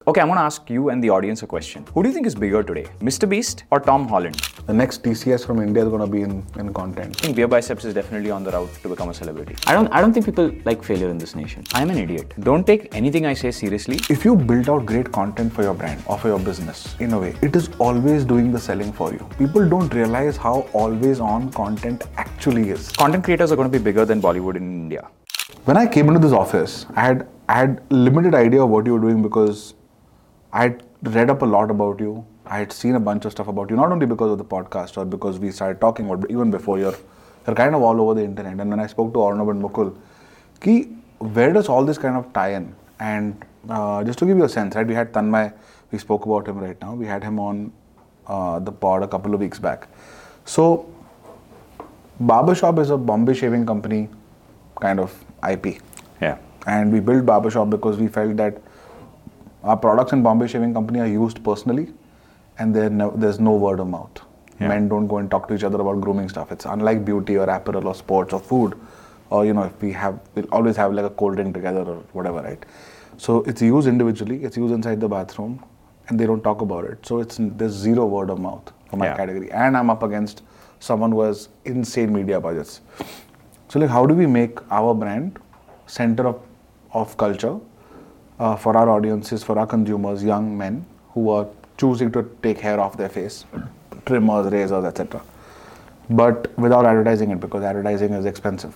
Okay, I'm going to ask you and the audience a question. Who do you think is bigger today, Mr. Beast or Tom Holland? The next TCS from India is going to be in content. I think Beer Biceps is definitely on the route to become a celebrity. I don't think people like failure in this nation. I'm an idiot. Don't take anything I say seriously. If you build out great content for your brand or for your business, in a way, it is always doing the selling for you. People don't realize how always on content actually is. Content creators are going to be bigger than Bollywood in India. When I came into this office, I had limited idea of what you were doing because I had read up a lot about you. I had seen a bunch of stuff about you, not only because of the podcast or because we started talking about, but even before you're kind of all over the internet. And when I spoke to Arnab and Mukul, where does all this kind of tie in? And just to give you a sense, right? We had Tanmay, we spoke about him right now. We had him on the pod a couple of weeks back. So, Barbershop is a Bombay shaving company kind of IP. Yeah. And we built Barbershop because we felt that our products in Bombay Shaving Company are used personally and there's no word of mouth. Yeah. Men don't go and talk to each other about grooming stuff. It's unlike beauty or apparel or sports or food, or if we'll always have like a cold drink together or whatever, right? So it's used individually, it's used inside the bathroom and they don't talk about it. So there's zero word of mouth for my category. And I'm up against someone who has insane media budgets. So like, how do we make our brand center of culture for our audiences, for our consumers, young men who are choosing to take hair off their face, trimmers, razors, etc. But without advertising it, because advertising is expensive.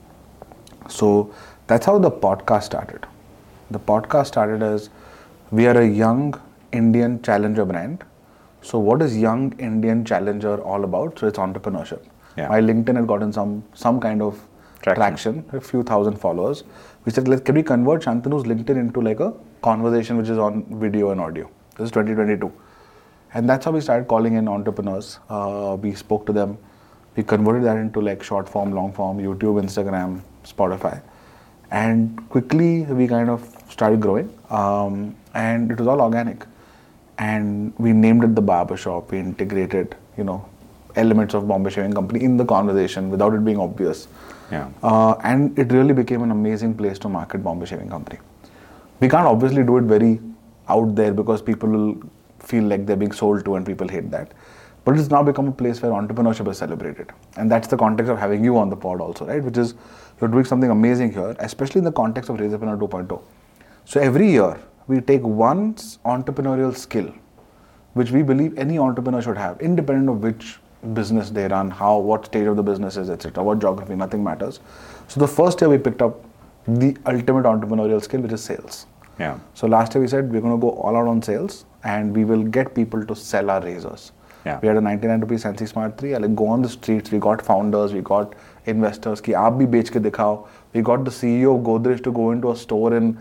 So that's how the podcast started. The podcast started as, we are a young Indian challenger brand. So what is young Indian challenger all about? So it's entrepreneurship. Yeah. My LinkedIn had gotten some kind of traction, a few thousand followers. We said, can we convert Shantanu's LinkedIn into like a conversation which is on video and audio? This is 2022. And that's how we started calling in entrepreneurs. We spoke to them. We converted that into like short form, long form, YouTube, Instagram, Spotify. And quickly we kind of started growing. And it was all organic. And we named it the Barbershop. We integrated, elements of Bombay Shaving Company in the conversation without it being obvious. Yeah. And it really became an amazing place to market Bombay Shaving Company. We can't obviously do it very out there because people will feel like they're being sold to and people hate that. But it's now become a place where entrepreneurship is celebrated. And that's the context of having you on the pod also, right? Which is, you're doing something amazing here, especially in the context of Razorpreneur 2.0. So every year, we take one entrepreneurial skill, which we believe any entrepreneur should have, independent of which business they run, what stage of the business is, etc., what geography, nothing matters. So the first year we picked up the ultimate entrepreneurial skill, which is sales. Yeah. So last year we said we're going to go all out on sales and we will get people to sell our razors. Yeah. We had a 99 rupees Sensi Smart 3. Like go on the streets, we got founders, we got investors, ki aap bhi bech ke dikhao. We got the CEO of Godrej to go into a store in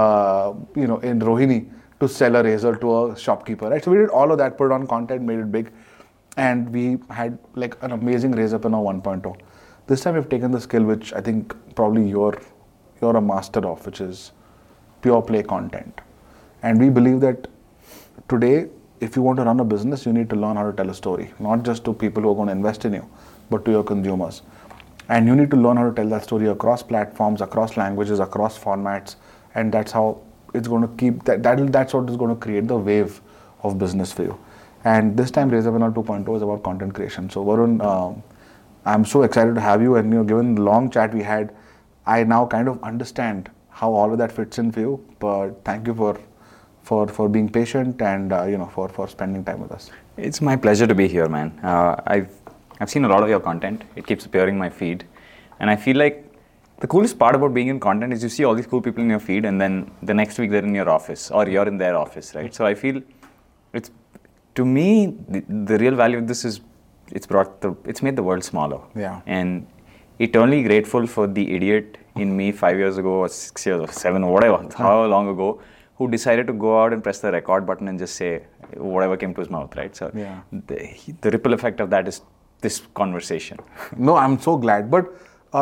Rohini to sell a razor to a shopkeeper, right? So we did all of that, put it on content, made it big. And we had like an amazing Razorpreneur 1.0. This time we've taken the skill which I think probably you're a master of, which is pure play content. And we believe that today, if you want to run a business, you need to learn how to tell a story, not just to people who are going to invest in you, but to your consumers. And you need to learn how to tell that story across platforms, across languages, across formats. And that's how it's going to keep, that's what is going to create the wave of business for you. And this time, Razorpreneur 2.0 is about content creation. So Varun, I'm so excited to have you. And given the long chat we had, I now kind of understand how all of that fits in for you. But thank you for being patient and for spending time with us. It's my pleasure to be here, man. I've seen a lot of your content. It keeps appearing in my feed, and I feel like the coolest part about being in content is you see all these cool people in your feed, and then the next week they're in your office or you're in their office, right? So I feel to me, the real value of this is it's made the world smaller. Yeah. And eternally grateful for the idiot in me 5 years ago or 6 years or 7 or whatever, however long ago, who decided to go out and press the record button and just say whatever came to his mouth, right? So yeah. The ripple effect of that is this conversation. No, I'm so glad. But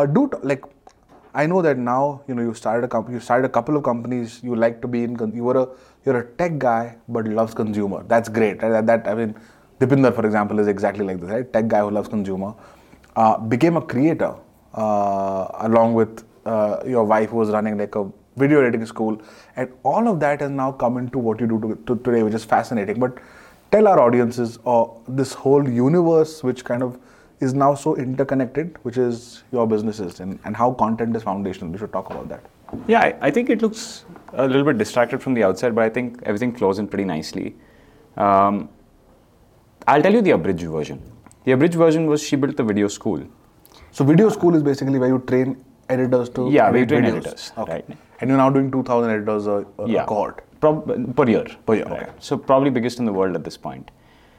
I know that now, you started a company, you started a couple of companies, you like to be you're a tech guy, but loves consumer. That's great, right? Dipinder, for example, is exactly like this, right? Tech guy who loves consumer. Became a creator, along with your wife who was running like a video editing school, and all of that has now come into what you do to today, which is fascinating. But tell our audiences this whole universe, which kind of is now so interconnected, which is your businesses, and how content is foundational. We should talk about that. Yeah, I think it looks a little bit distracted from the outside, but I think everything flows in pretty nicely. I'll tell you the abridged version. The abridged version was she built the video school. So video school is basically where you train editors to where you train videos. editors, Okay. right? And you're now doing 2,000 editors a cohort. Per year. Per year, right? okay. So probably biggest in the world at this point.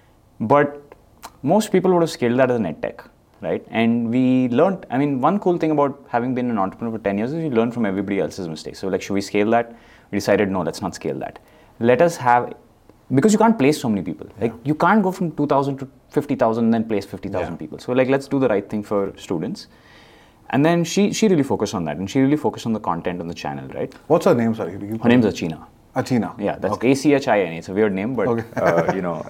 But most people would have scaled that as an edtech, right? And we learned, I mean, one cool thing about having been an entrepreneur for 10 years is you learn from everybody else's mistakes. So like, should we scale that? We decided, no, let's not scale that. Let us have, because you can't place so many people. Like you can't go from 2,000 to 50,000 and then place 50,000 people. So like, let's do the right thing for students. And then she really focused on that, and she really focused on the content on the channel, right? What's her name, sorry? Her name's Achina. Achina. Yeah, that's Achina. It's a weird name, but you know.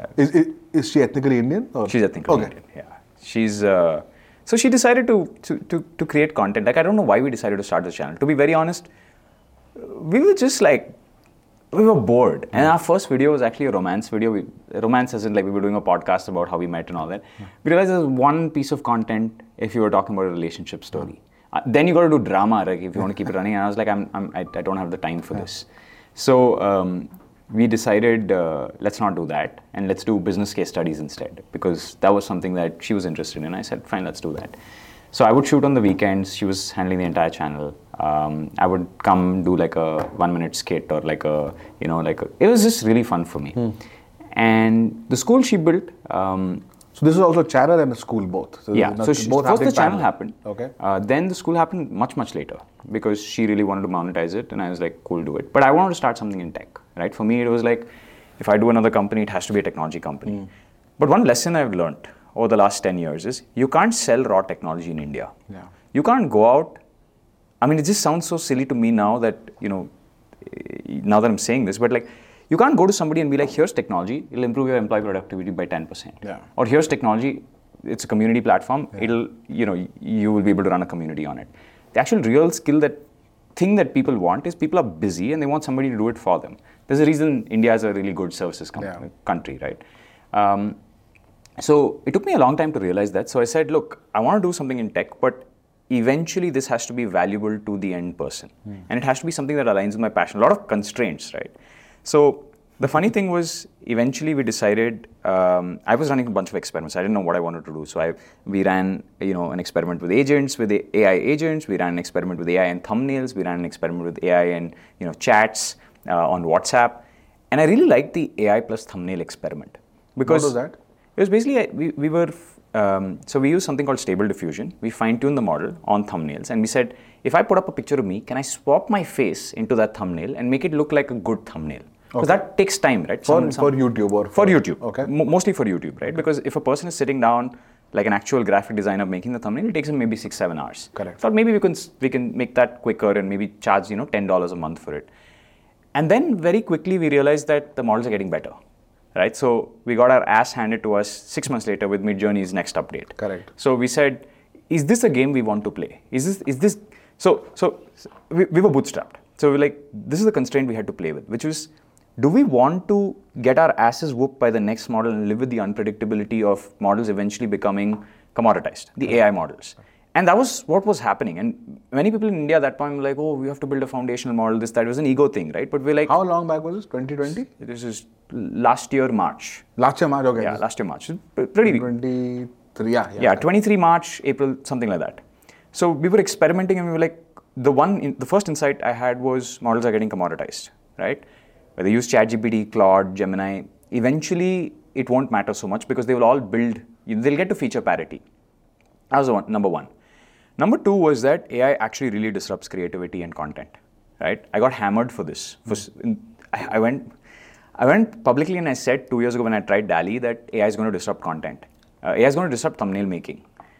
Is she ethnically Indian? Or? She's ethnically Indian. Yeah, she's. So she decided to create content. Like I don't know why we decided to start this channel. To be very honest, we were just like, we were bored, and our first video was actually a romance video. Romance as in like we were doing a podcast about how we met and all that. We realized there's one piece of content if you were talking about a relationship story. Then you got to do drama, like if you want to keep it running. And I was like, I don't have the time for this. So we decided let's not do that, and let's do business case studies instead, because that was something that she was interested in. I said, fine, let's do that. So I would shoot on the weekends. She was handling the entire channel. I would come do like a 1-minute skit or like a, you know, like it was just really fun for me. And the school she built. So this is also a channel and a school both. So yeah. So first the channel happened. Okay. Then the school happened much later because she really wanted to monetize it, and I was like, cool, do it. But I wanted to start something in tech, right? For me, it was like, if I do another company, it has to be a technology company. But one lesson I've learned over the last 10 years is you can't sell raw technology in India. Yeah. You can't go out. I mean, it just sounds so silly to me now that, you know, now that I'm saying this, but like, you can't go to somebody and be like, here's technology, it'll improve your employee productivity by 10%. Yeah. Or here's technology, it's a community platform, it'll, you know, you will be able to run a community on it. The actual real thing that people want is people are busy and they want somebody to do it for them. There's a reason India is a really good services country, right? So it took me a long time to realize that. So I said, look, I want to do something in tech, but eventually this has to be valuable to the end person. And it has to be something that aligns with my passion. A lot of constraints, right? So the funny thing was, eventually we decided, I was running a bunch of experiments. I didn't know what I wanted to do. So we ran, you know, an experiment with agents, with the AI agents. We ran an experiment with AI and thumbnails. We ran an experiment with AI and, you know, chats on WhatsApp. And I really liked the AI plus thumbnail experiment. Because what was that? It was basically, we were, so we used something called Stable Diffusion. We fine-tuned the model on thumbnails, and we said, if I put up a picture of me, can I swap my face into that thumbnail and make it look like a good thumbnail? Because that takes time, right? For YouTube or for YouTube. Okay. Mostly for YouTube, right? Because if a person is sitting down, like an actual graphic designer making the thumbnail, it takes him maybe 6-7 hours. Correct. So maybe we can make that quicker and maybe charge, you know, $10 a month for it. And then very quickly we realized that the models are getting better. Right, so we got our ass handed to us 6 months later with Midjourney's next update. Correct. So we said, is this a game we want to play? Is this? So we were bootstrapped. So we're like, this is the constraint we had to play with, which was, do we want to get our asses whooped by the next model and live with the unpredictability of models eventually becoming commoditized, the AI models? And that was what was happening. And many people in India at that point were like, oh, we have to build a foundational model, this, that. It was an ego thing, right? But we're like... How long back was this? 2020? This is last year, March. Last year, March, okay. Yeah, last year, March. Pretty... 23, yeah, 23 March, April, something like that. So we were experimenting and we were like, the first insight I had was models are getting commoditized, right? Whether you use ChatGPT, Claude, Gemini, eventually it won't matter so much because they will all build, they'll get to feature parity. That was number one. Number two was that AI actually really disrupts creativity and content, right? I got hammered for this. I went publicly and I said 2 years ago when I tried DALL-E that AI is going to disrupt content. AI is going to disrupt thumbnail making.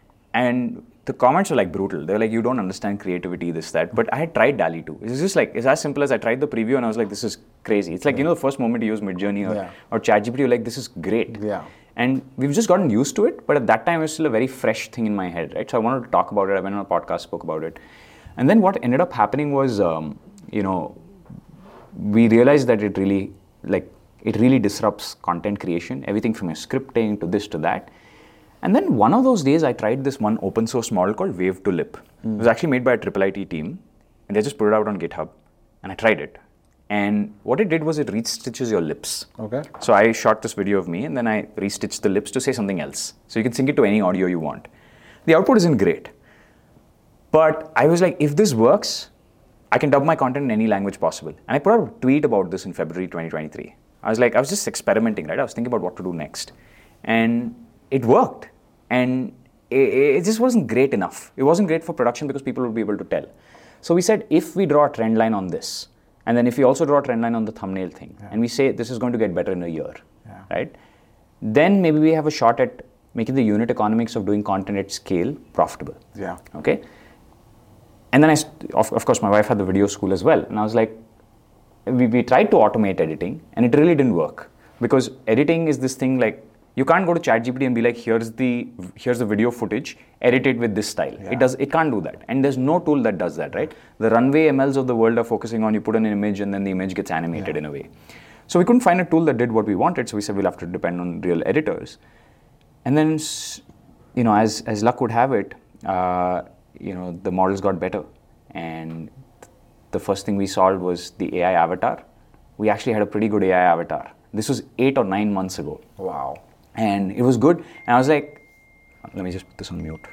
And the comments were like brutal. They were like, you don't understand creativity, this, that. But I had tried DALL-E too. It's just like, it's as simple as I tried the preview and I was like, this is crazy. It's like, you know, the first moment you use Midjourney or ChatGPT, you're like, this is great. Yeah. And we've just gotten used to it. But at that time, it was still a very fresh thing in my head, right? So I wanted to talk about it. I went on a podcast, spoke about it. And then what ended up happening was we realized that it really disrupts content creation, everything from your scripting to this to that. And then one of those days, I tried this one open source model called Wave to Lip. It was actually made by a IIIT team, and they just put it out on GitHub, and I tried it. And what it did was it restitches your lips. Okay. So I shot this video of me, and then I restitched the lips to say something else. So you can sync it to any audio you want. The output isn't great. But I was like, if this works, I can dub my content in any language possible. And I put out a tweet about this in February 2023. I was just experimenting, right? I was thinking about what to do next. And it worked. And it just wasn't great enough. It wasn't great for production because people would be able to tell. So we said, if we draw a trend line on this, and then if we also draw a trend line on the thumbnail thing, and we say this is going to get better in a year, right? Then maybe we have a shot at making the unit economics of doing content at scale profitable. Yeah. Okay. And then of course, my wife had the video school as well, and I was like, we tried to automate editing, and it really didn't work because editing is this thing like you can't go to ChatGPT and be like, here's the video footage, edit it with this style. Yeah. It can't do that, and there's no tool that does that, right? The runway MLs of the world are focusing on you put an image and then the image gets animated in a way. So we couldn't find a tool that did what we wanted, so we said we'll have to depend on real editors. And then, as luck would have it, the models got better, and the first thing we solved was the AI avatar. We actually had a pretty good AI avatar. This was 8 or 9 months ago. Wow. And it was good. And I was like, let me just put this on mute.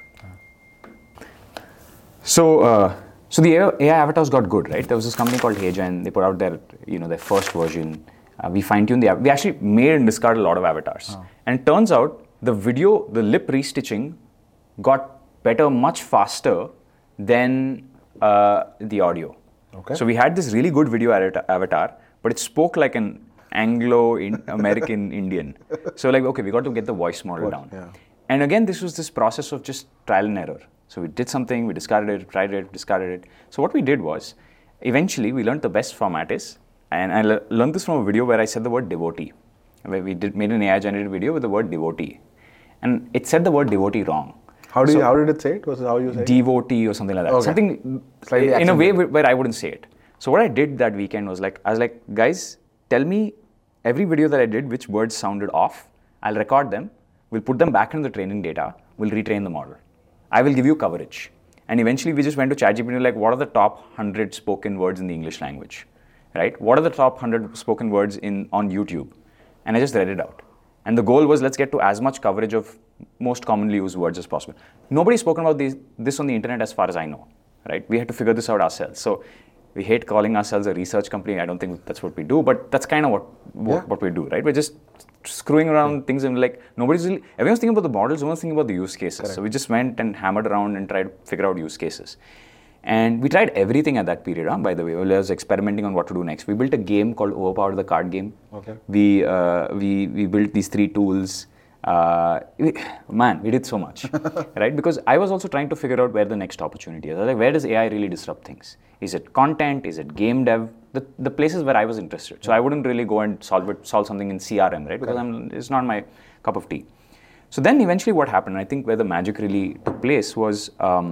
So the AI avatars got good, right? There was this company called Heja, and they put out their first version. We fine-tuned we actually made and discarded a lot of avatars. And it turns out the lip restitching got better much faster than the audio. Okay. So we had this really good video avatar, but it spoke like an Anglo-American Indian. So okay, we got to get the voice model down. Yeah. And again, this was this process of just trial and error. So we did something, we discarded it, tried it, discarded it. So what we did was, eventually we learned the best format is, and I learned this from a video where I said the word devotee. Where we made an AI-generated video with the word devotee. And it said the word devotee wrong. How did it say it? Was it how you say it? Devotee or something like that. Okay. Something Slightly in a way accented. where I wouldn't say it. So what I did that weekend was I was like, guys, tell me every video that I did, which words sounded off. I'll record them. We'll put them back into the training data. We'll retrain the model. I will give you coverage. And eventually we just went to ChatGPT and what are the top 100 spoken words in the English language, right? What are the top 100 spoken words on YouTube? And I just read it out. And the goal was, let's get to as much coverage of most commonly used words as possible. Nobody's spoken about this on the internet as far as I know, right? We had to figure this out ourselves. So we hate calling ourselves a research company. I don't think that's what we do, but that's kind of what we do, right? We're just screwing around things and everyone's thinking about the models, no one's thinking about the use cases. Correct. So we just went and hammered around and tried to figure out use cases. And we tried everything at that period, by the way. I was experimenting on what to do next. We built a game called Overpower the Card Game. Okay. We built these 3 tools. We did so much, right? Because I was also trying to figure out where the next opportunity is. I was like, where does AI really disrupt things? Is it content? Is it game dev? The places where I was interested. So I wouldn't really go and solve something in CRM, right? Because it's not my cup of tea. So then eventually what happened, I think where the magic really took place was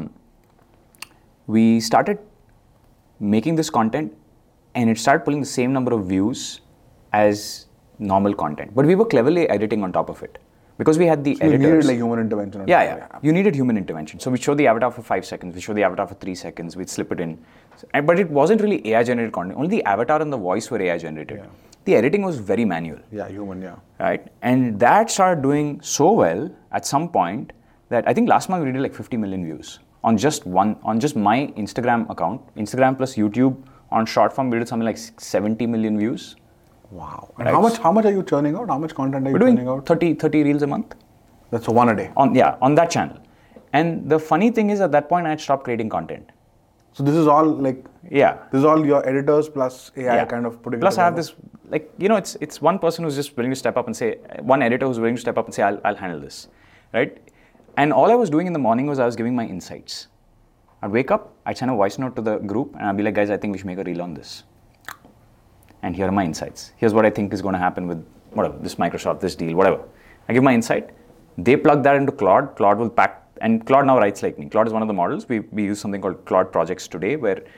we started making this content and it started pulling the same number of views as normal content. But we were cleverly editing on top of it. Because we had the editors. You needed human intervention. Yeah. You needed human intervention. So we show the avatar for 5 seconds. We show the avatar for 3 seconds. We'd slip it in. But it wasn't really AI-generated content. Only the avatar and the voice were AI-generated. Yeah. The editing was very manual. Yeah, human, yeah. Right? And that started doing so well at some point that I think last month we did 50 million views on just my Instagram account. Instagram plus YouTube on short form, we did something like 70 million views. Wow. And right. How much are you churning out? How much content are you churning out? 30 reels a month. That's one a day? On that channel. And the funny thing is at that point I had stopped creating content. So this is all this is all your editors plus AI kind of putting plus it together. I have this, it's one person who's just willing to step up and say, one editor who's willing to step up and say, I'll handle this, right? And all I was doing in the morning was I was giving my insights. I'd wake up, I'd send a voice note to the group and I'd be like, guys, I think we should make a reel on this. And here are my insights. Here's what I think is going to happen with whatever, this Microsoft, this deal, whatever. I give my insight. They plug that into Claude. Claude will pack, and Claude now writes like me. Claude is one of the models. We use something called Claude Projects today, where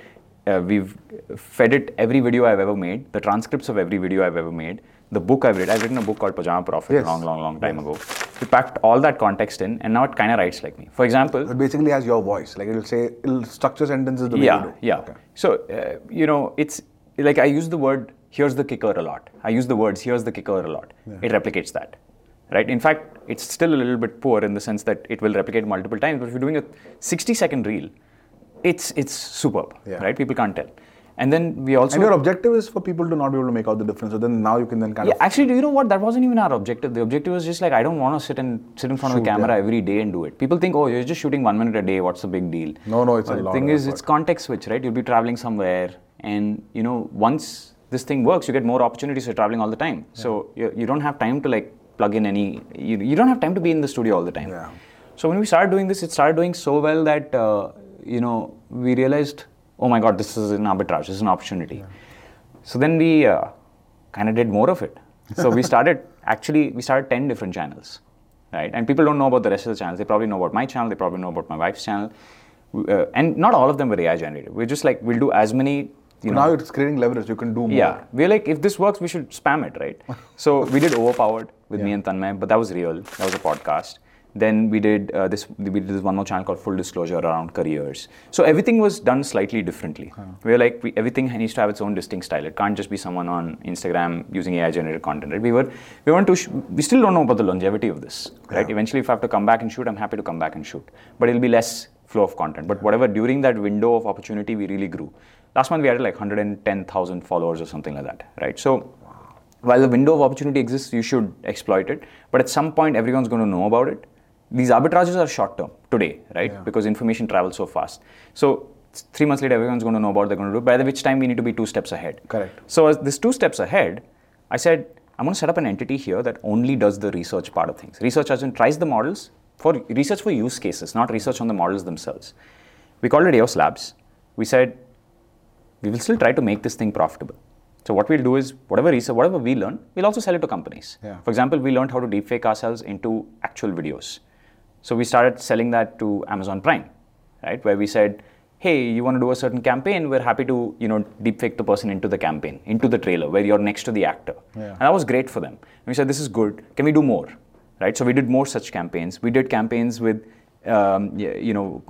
we've fed it every video I've ever made, the transcripts of every video I've ever made, the book I've written a book called Pajama Profit Yes. long time ago. We packed all that context in, and now it kind of writes like me. For example, It basically has your voice. Like it'll structure sentences the way you do. Yeah. Okay. So, it's like I use the word, here's the kicker a lot. I use the words, here's the kicker a lot. It replicates that, right? In fact, it's still a little bit poor in the sense that it will replicate multiple times, but if you're doing a 60-second reel, it's superb, right? People can't tell. And then we also... And your objective is for people to not be able to make out the difference. So then now you can then kind of... Actually, do you know what? That wasn't even our objective. The objective was just like, I don't want to sit in front of the camera every day and do it. People think, oh, you're just shooting 1 minute a day. What's the big deal? No, it's but a lot. The thing of is, effort. it's context switch, right? You'll be traveling somewhere, and once this thing works, you get more opportunities for traveling all the time. So you don't have time to like plug in any... You don't have time to be in the studio all the time. Yeah. So when we started doing this, it started doing so well that we realized, oh my God, this is an arbitrage, this is an opportunity. Yeah. So then we kind of did more of it. So we started 10 different channels, right? And people don't know about the rest of the channels. They probably know about my channel, they probably know about my wife's channel. And not all of them were AI generated. We're just like, we'll do as many, now it's creating leverage, you can do more. Yeah, we're like, if this works, we should spam it, right? So we did Overpowered with me and Tanmay, but that was real, that was a podcast. Then we did this one more channel called Full Disclosure around careers. So everything was done slightly differently. We're like, everything needs to have its own distinct style. It can't just be someone on Instagram using AI generated content, right? We still don't know about the longevity of this, right? Eventually, if I have to come back and shoot, I'm happy to come back and shoot. But it'll be less flow of content. But whatever, during that window of opportunity, we really grew. Last month, we had like 110,000 followers or something like that, right? So while the window of opportunity exists, you should exploit it. But at some point, everyone's going to know about it. These arbitrages are short term today, right? Yeah. Because information travels so fast. So 3 months later, everyone's going to know about it, they're going to do it, by which time we need to be 2 steps ahead. Correct. So as this 2 steps ahead, I said, I'm going to set up an entity here that only does the research part of things. Research as in tries the models for research for use cases, not research on the models themselves. We called it EOS Labs. We said, we will still try to make this thing profitable. So what we'll do is, whatever we learn, we'll also sell it to companies. Yeah. For example, we learned how to deepfake ourselves into actual videos. So we started selling that to Amazon Prime, right? Where we said, hey, you want to do a certain campaign, we're happy to, deepfake the person into the campaign, into the trailer, where you're next to the actor. Yeah. And that was great for them. And we said, this is good. Can we do more, right? So we did more such campaigns. We did campaigns with, today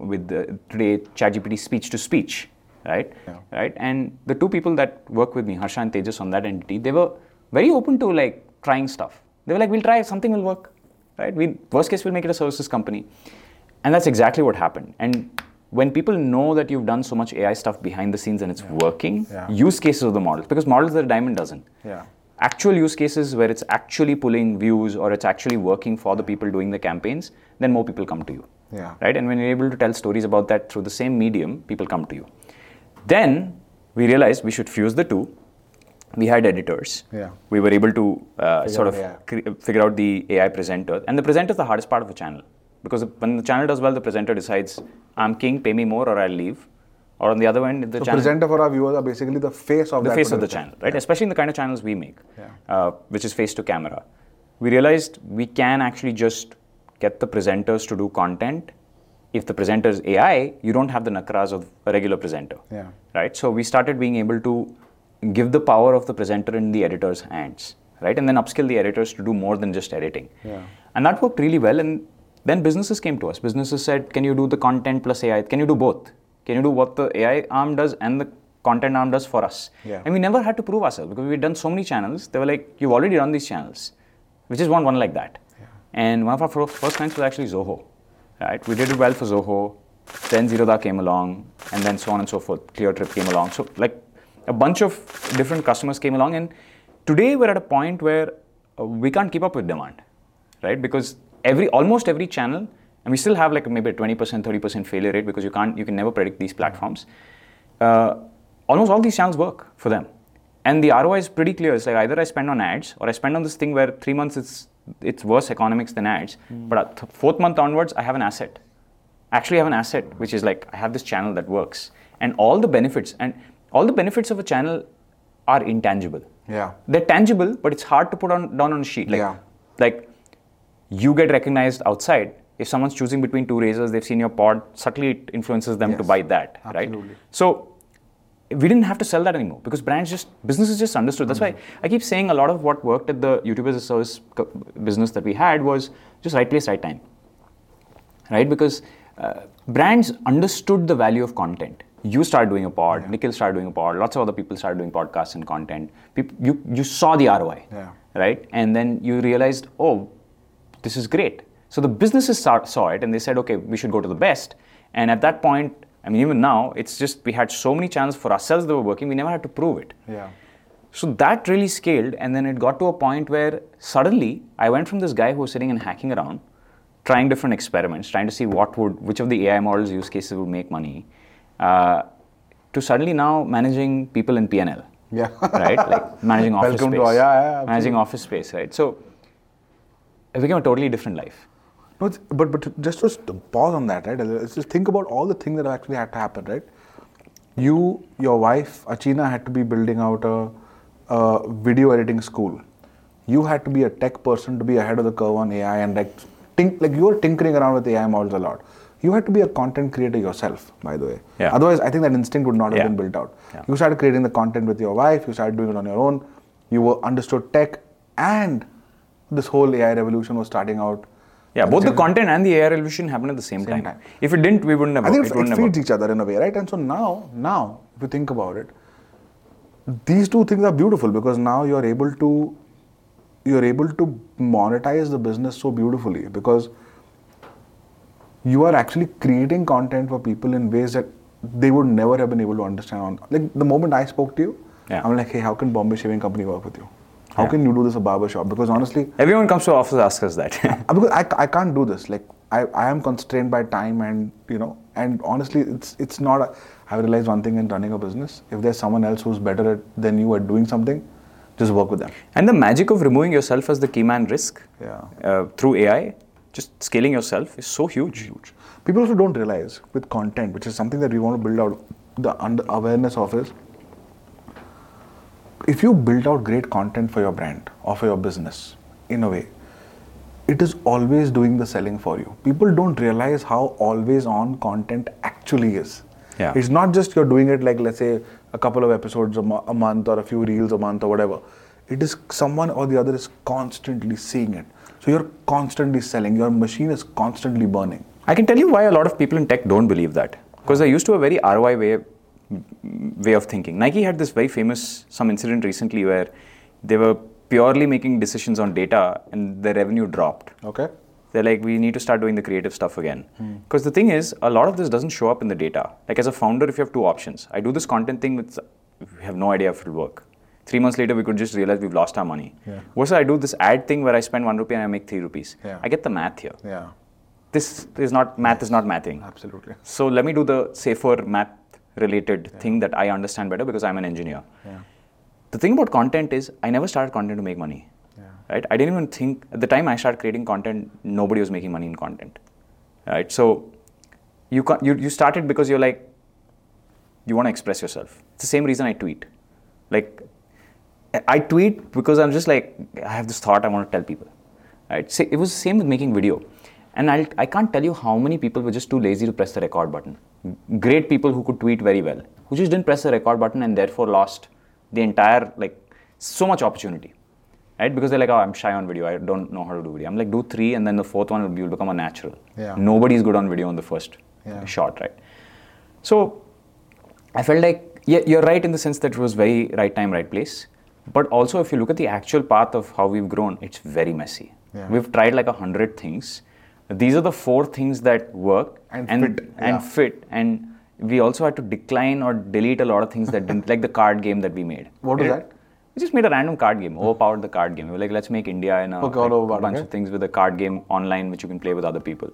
ChatGPT speech to speech, right? Yeah. Right? And the 2 people that work with me, Harsha and Tejas, on that entity, they were very open to like trying stuff. They were like, we'll try, something will work. Right? Worst case, we'll make it a services company. And that's exactly what happened. And when people know that you've done so much AI stuff behind the scenes and it's working, use cases of the models, because models are a dime a dozen. Yeah. Actual use cases where it's actually pulling views or it's actually working for the people doing the campaigns, then more people come to you. Yeah. Right? And when you're able to tell stories about that through the same medium, people come to you. Then we realized we should fuse the 2. We had editors. Yeah. We were able to figure out the AI presenter. And the presenter is the hardest part of a channel. Because when the channel does well, the presenter decides, I'm king, pay me more or I'll leave. Or on the other end, the channel... presenter for our viewers are basically the face of the face of the channel, right? Yeah. Especially in the kind of channels we make, which is face to camera. We realized we can actually just get the presenters to do content. If the presenter is AI, you don't have the nakras of a regular presenter, right? So we started being able to give the power of the presenter in the editor's hands, right? And then upskill the editors to do more than just editing. Yeah. And that worked really well. And then businesses came to us. Businesses said, can you do the content plus AI? Can you do both? Can you do what the AI arm does and the content arm does for us? Yeah. And we never had to prove ourselves because we'd done so many channels. They were like, you've already run these channels. We just want one like that. Yeah. And one of our first clients was actually Zoho, right? We did it well for Zoho. Then Zerodha came along and then so on and so forth. ClearTrip came along. So like, a bunch of different customers came along, and today we're at a point where we can't keep up with demand, right? Because almost every channel, and we still have like maybe a 20%, 30% failure rate because you can never predict these platforms. Almost all these channels work for them. And the ROI is pretty clear. It's like either I spend on ads or I spend on this thing where 3 months it's worse economics than ads. But at 4th month onwards, I have an asset. I actually have an asset, which is like I have this channel that works. And all the benefits of a channel are intangible. Yeah. They're tangible, but it's hard to put down on a sheet. Like you get recognized outside. If someone's choosing between 2 razors, they've seen your pod, subtly it influences them to buy that, absolutely. Right? So we didn't have to sell that anymore because businesses just understood. That's why I keep saying a lot of what worked at the YouTube as a service business that we had was just right place, right time. Right? Because brands understood the value of content. You started doing a pod, Nikhil started doing a pod, lots of other people started doing podcasts and content. You saw the ROI, right? And then you realized, oh, this is great. So the businesses saw it and they said, okay, we should go to the best. And at that point, I mean, even now, it's just we had so many channels for ourselves that were working, we never had to prove it. Yeah. So that really scaled, and then it got to a point where suddenly I went from this guy who was sitting and hacking around, trying different experiments, trying to see which of the AI models use cases would make money, to suddenly now managing people in P&L. Yeah. Right? Like managing office Welcome space. to managing office space, right? So it became a totally different life. No, but just to pause on that, right? Let's just think about all the things that actually had to happen, right? Your wife, Achina, had to be building out a video editing school. You had to be a tech person to be ahead of the curve on AI and you were tinkering around with AI models a lot. You had to be a content creator yourself, by the way. Yeah. Otherwise, I think that instinct would not have been built out. Yeah. You started creating the content with your wife, you started doing it on your own, you understood tech, and this whole AI revolution was starting out. Yeah, both the content and the AI revolution happened at the same time. If it didn't, we wouldn't have. I think it feeds each other in a way, right? And so now, if you think about it, these two things are beautiful because now you're able to monetize the business so beautifully because you are actually creating content for people in ways that they would never have been able to understand. Like the moment I spoke to you, I'm like, hey, how can Bombay Shaving Company work with you? How can you do this at barber shop? Because honestly, everyone comes to office asks us that. Because I can't do this. Like I am constrained by time and honestly, it's not. I realized one thing in running a business: if there's someone else who's better than you at doing something, just work with them. And the magic of removing yourself as the key man risk through AI, just scaling yourself is so huge. People also don't realize with content, which is something that we want to build out the awareness of is. If you build out great content for your brand or for your business, in a way, it is always doing the selling for you. People don't realize how always on content actually is. Yeah. It's not just you're doing it like, let's say, a couple of episodes a month or a few reels a month or whatever. It is someone or the other is constantly seeing it. So you're constantly selling. Your machine is constantly burning. I can tell you why a lot of people in tech don't believe that. Because they're used to a very ROI way of thinking. Nike had this very famous incident recently where they were purely making decisions on data and their revenue dropped. Okay. They're like, we need to start doing the creative stuff again. Because the thing is, a lot of this doesn't show up in the data. Like as a founder, if you have two options, I do this content thing, we have no idea if it'll work. 3 months later, we could just realize we've lost our money. Versus I do this ad thing where I spend 1 rupee and I make 3 rupees. I get the math here. Yeah. Math is not mathing. Absolutely. So let me do the safer math related thing that I understand better because I'm an engineer. The thing about content is I never started content to make money. Right? I didn't even think at the time I started creating content, nobody was making money in content. Right? So you started because you're like, you want to express yourself. It's the same reason I tweet. Like I tweet because I'm just like, I have this thought I want to tell people. Right? So it was the same with making video. And I can't tell you how many people were just too lazy to press the record button. Great people who could tweet very well, who just didn't press the record button and therefore lost the entire, so much opportunity. Right? Because they're like, oh, I'm shy on video. I don't know how to do video. I'm like, do 3 and then the 4th one will become a natural. Nobody's good on video on the first shot, right? So I felt like, you're right in the sense that it was very right time, right place. But also if you look at the actual path of how we've grown, it's very messy. We've tried 100 things. These are the 4 things that work and fit. And we also had to decline or delete a lot of things that didn't, like the card game that we made. What was that? We just made a random card game, overpowered the card game. We were like, let's make India and a bunch of things with a card game online which you can play with other people.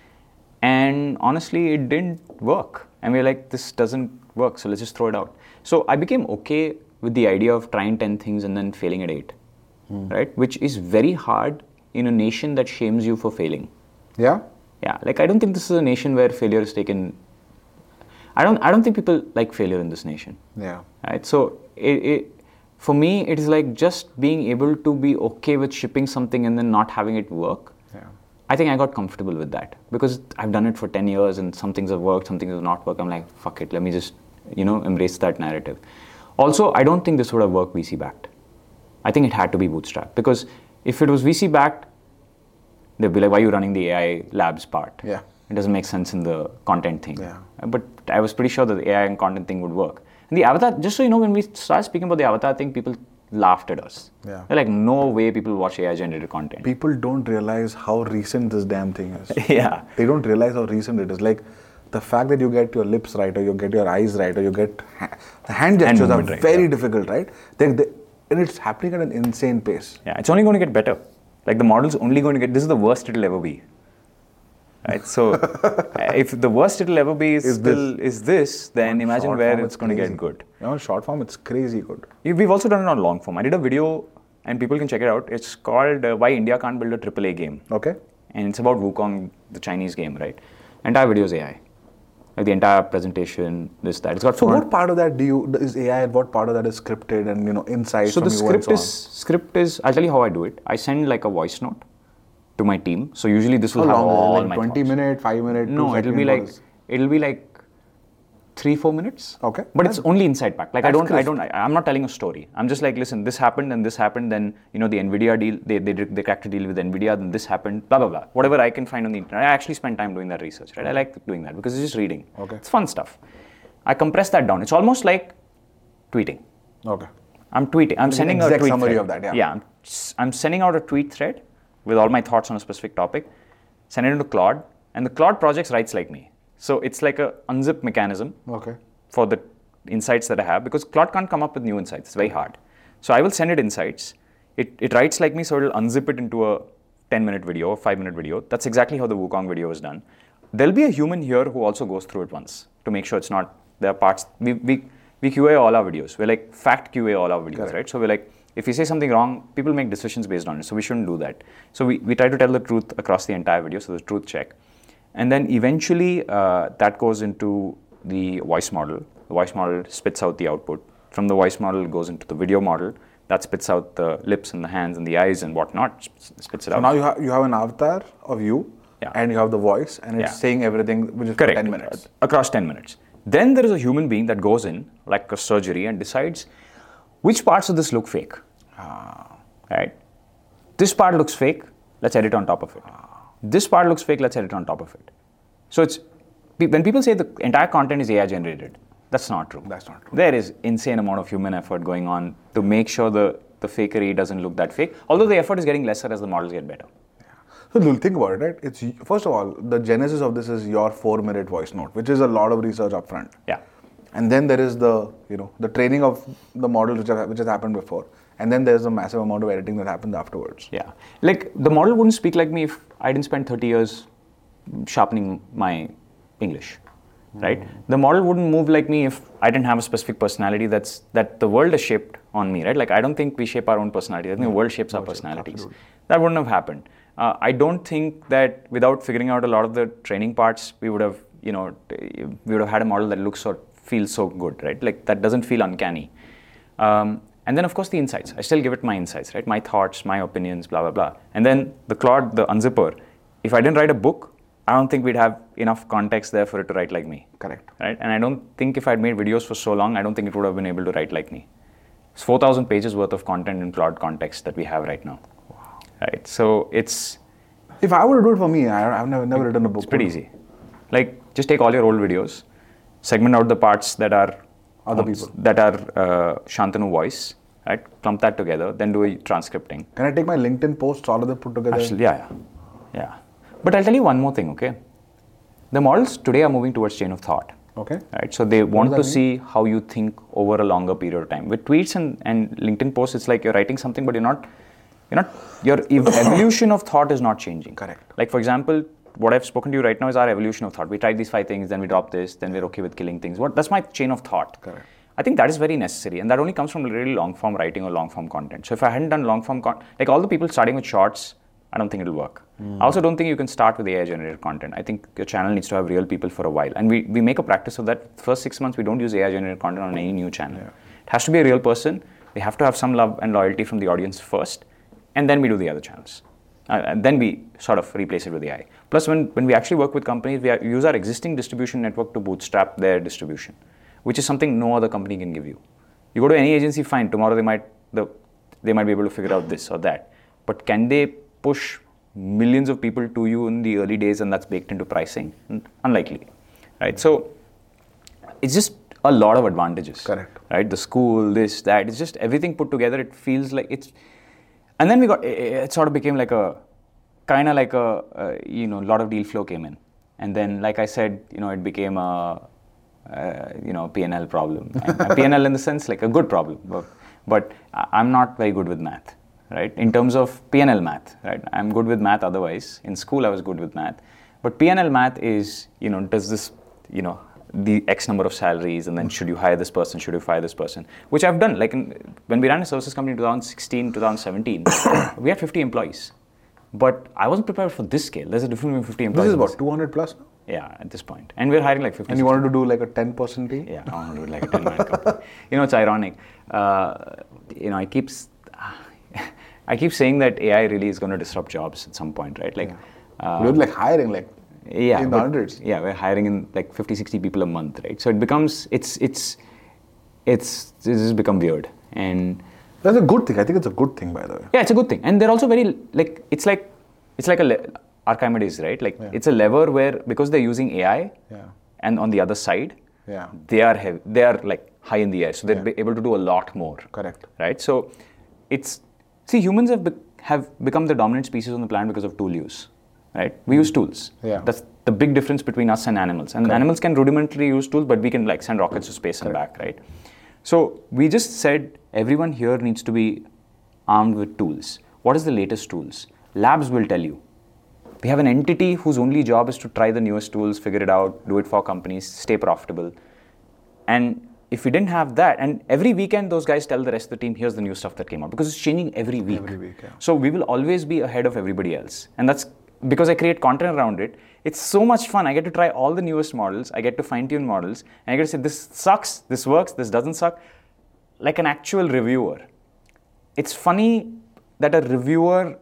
And honestly, it didn't work. And we were like, this doesn't work, so let's just throw it out. So I became okay with the idea of trying 10 things and then failing at 8, right? Which is very hard in a nation that shames you for failing. Yeah? Yeah, I don't think this is a nation where failure is taken. I don't think people like failure in this nation. Yeah. Right? So for me, it is like just being able to be okay with shipping something and then not having it work. Yeah. I think I got comfortable with that because I've done it for 10 years and some things have worked, some things have not worked. I'm like, fuck it, let me just embraced that narrative. Also, I don't think this would have worked VC backed. I think it had to be bootstrapped, because if it was VC backed, they'd be like, why are you running the AI labs part? Yeah. It doesn't make sense in the content thing. Yeah. But I was pretty sure that the AI and content thing would work. And the avatar, just so you know, when we started speaking about the avatar thing, people laughed at us. Yeah. They're like, no way people watch AI generated content. People don't realize how recent this damn thing is. Yeah. They don't realize how recent it is. Like, the fact that you get your lips right, or you get your eyes right, or you get the hand gestures are movement right, very yeah. difficult, right? And it's happening at an insane pace. Yeah, it's only going to get better. Like, the model's only going to get, this is the worst it'll ever be. Right? So, if the worst it'll ever be is this, then imagine Short where form, it's going to crazy. get good. Short form, it's crazy good. We've also done it on long form. I did a video, and people can check it out. It's called Why India Can't Build a AAA Game. Okay. And it's about Wukong, the Chinese game, right? Entire video is AI. Like, the entire presentation, this, that. It's got So what part of that is AI, and what part of that is scripted and insights So from the you and script is, I'll tell you how I do it. I send like a voice note to my team. So usually this will How have long all is it? Like my 20 thoughts. minutes, 5 minutes? No, 2 it'll be seconds? like 3-4 minutes. Okay. But it's only inside pack. Like, That's I'm not telling a story. I'm just like, listen, this happened and this happened. Then the Nvidia deal, they cracked a deal with Nvidia. Then this happened. Blah blah blah. Whatever I can find on the internet. I actually spend time doing that research. Right. I like doing that because it's just reading. Okay. It's fun stuff. I compress that down. It's almost like tweeting. Okay. I'm tweeting. I'm sending a exact tweet summary thread. of that, yeah. Yeah. I'm sending out a tweet thread with all my thoughts on a specific topic. Send it into Claude, and the Claude projects writes like me. So it's like a unzip mechanism Okay. for the insights that I have, because Claude can't come up with new insights. It's very hard. So I will send it insights. It writes like me, so it'll unzip it into a 10-minute video or 5-minute video. That's exactly how the Wukong video is done. There'll be a human here who also goes through it once to make sure it's not, there are parts, we QA all our videos. We're like fact QA all our videos, Correct. right? So we're like, if we say something wrong, people make decisions based on it. So we shouldn't do that. So we try to tell the truth across the entire video, so the truth check. And then eventually that goes into the voice model. The voice model spits out the output. From the voice model, it goes into the video model. That spits out the lips and the hands and the eyes and whatnot, spits it So out. now you have an avatar of you, Yeah. and you have the voice, and it's Yeah. saying everything, which is for Correct. 10 minutes. Across 10 minutes. Then there is a human being that goes in, like a surgery, and decides which parts of this look fake. Right? This part looks fake, let's edit on top of it. This part looks fake, let's edit on top of it. So it's, when people say the entire content is AI generated, that's not true. That's not true. There is insane amount of human effort going on to make sure the fakery doesn't look that fake, although the effort is getting lesser as the models get better. So Lul, think about it, right? It's, first of all, the genesis of this is your 4-minute voice note, which is a lot of research upfront. Yeah. And then there is the training of the model which has happened before, and then there's a massive amount of editing that happens afterwards. Yeah. Like, the model wouldn't speak like me if I didn't spend 30 years sharpening my English, right? The model wouldn't move like me if I didn't have a specific personality that the world has shaped on me, right? Like, I don't think we shape our own personality. I think the world shapes our personalities. Absolutely. That wouldn't have happened. I don't think that without figuring out a lot of the training parts, we would have had a model that looks or feels so good, right? Like, that doesn't feel uncanny. And then, of course, the insights. I still give it my insights, right? My thoughts, my opinions, blah, blah, blah. And then the Claude, the unzipper, if I didn't write a book, I don't think we'd have enough context there for it to write like me. Correct. Right? And I don't think if I'd made videos for so long, I don't think it would have been able to write like me. It's 4,000 pages worth of content in Claude context that we have right now. Wow. Right? So it's If I were to do it for me, I've never written a book. pretty easy. Like, just take all your old videos, segment out the parts that are Other people. that are Shantanu voice, right? Clump that together, then do a transcripting. Can I take my LinkedIn posts, all of them put together? Actually, yeah. But I'll tell you one more thing, okay? The models today are moving towards chain of thought. Okay. Right? So they want does to that see how you think over a longer period of time. With tweets and LinkedIn posts, it's like you're writing something, but your evolution of thought is not changing. Correct. Like, for example, what I've spoken to you right now is our evolution of thought. We tried these 5 things, then we dropped this, then we're okay with killing things. That's my chain of thought. Correct. I think that is very necessary, and that only comes from really long form writing or long form content. So if I hadn't done long form content, like all the people starting with shorts, I don't think it'll work. I also don't think you can start with AI generated content. I think your channel needs to have real people for a while. And we make a practice of that. First 6 months, we don't use AI generated content on any new channel. Yeah. It has to be a real person. They have to have some love and loyalty from the audience first, and then we do the other channels. And then we sort of replace it with AI. Plus, when we actually work with companies, we use our existing distribution network to bootstrap their distribution. which is something no other company can give you. You go to any agency, fine, tomorrow they might be able to figure out this or that. But can they push millions of people to you in the early days and that's baked into pricing? Unlikely, right? So it's just a lot of advantages. Correct. Right? The school, this, that, it's just everything put together. It feels like it's, and then it sort of became like a, kind of like a, lot of deal flow came in. And then, like I said, it became a P&L problem. And P&L in the sense, like a good problem. But I'm not very good with math, right? In terms of P&L math, right? I'm good with math otherwise. In school, I was good with math. But P&L math is, does this, the X number of salaries, and then should you hire this person, should you fire this person, which I've done. Like when we ran a services company in 2016, 2017, we had 50 employees. But I wasn't prepared for this scale. There's a difference between 50 employees. This is about 200 plus now? Yeah, at this point. And we're hiring like 50. And you wanted to do like a 10% team? Yeah, I want to do like a 10-man company. It's ironic. I keep saying that AI really is going to disrupt jobs at some point, right? Like, you're like hiring like in the hundreds. Yeah, we're hiring in like 50, 60 people a month, right? So it becomes, it's just become weird. And that's a good thing. I think it's a good thing, by the way. Yeah, it's a good thing. And they're also very, like, it's like Archimedes, right? Like, it's a lever where, because they're using AI, and on the other side, they are like high in the air. So they're able to do a lot more. Correct. Right? So humans have become the dominant species on the planet because of tool use. Right? We use tools. Yeah. That's the big difference between us and animals. And animals can rudimentarily use tools, but we can like send rockets to space and back, right? So we just said everyone here needs to be armed with tools. What is the latest tools? Labs will tell you. We have an entity whose only job is to try the newest tools, figure it out, do it for companies, stay profitable. And if we didn't have that, and every weekend those guys tell the rest of the team, here's the new stuff that came out, because it's changing every week. So we will always be ahead of everybody else. And that's because I create content around it. It's so much fun. I get to try all the newest models. I get to fine-tune models. And I get to say, this sucks, this works, this doesn't suck. Like an actual reviewer. It's funny that a reviewer,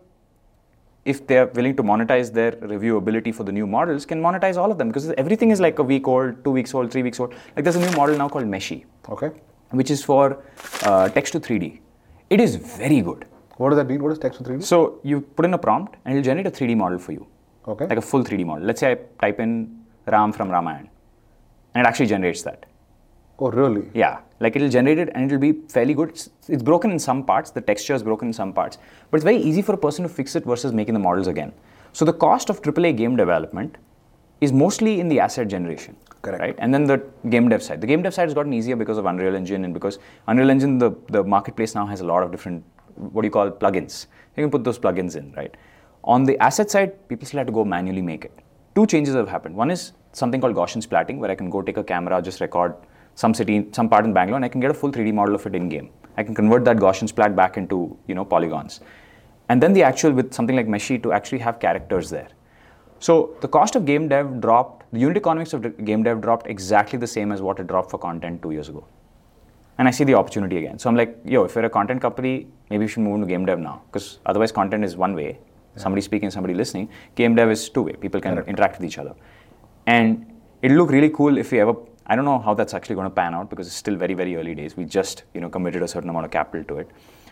if they're willing to monetize their reviewability for the new models, can monetize all of them. Because everything is like a week old, 2 weeks old, 3 weeks old. Like there's a new model now called Meshy. Okay. Which is for text to 3D. It is very good. What does that mean? What is text to 3D? So you put in a prompt and it'll generate a 3D model for you. Okay. Like a full 3D model. Let's say I type in Ram from Ramayana. And it actually generates that. Oh, really? Yeah. Like it'll generate it and it'll be fairly good. It's broken in some parts. The texture is broken in some parts. But it's very easy for a person to fix it versus making the models again. So the cost of AAA game development is mostly in the asset generation. Correct. Right? And then the game dev side. The game dev side has gotten easier because of Unreal Engine, and because Unreal Engine, the marketplace now has a lot of different, what do you call, plugins. You can put those plugins in, right? On the asset side, people still have to go manually make it. Two changes have happened. One is something called Gaussian splatting, where I can go take a camera, just record some city, some part in Bangalore, and I can get a full 3D model of it in-game. I can convert that Gaussian splat back into, polygons. And then the actual, with something like Meshy, to actually have characters there. So the cost of game dev dropped, the unit economics of game dev dropped exactly the same as what it dropped for content 2 years ago. And I see the opportunity again. So I'm like, if you're a content company, maybe you should move into game dev now. Because otherwise content is one way. Somebody speaking, somebody listening. Game dev is two way. People can interact with each other. And it'll look really cool if we ever, I don't know how that's actually going to pan out because it's still very, very early days. We just, committed a certain amount of capital to it.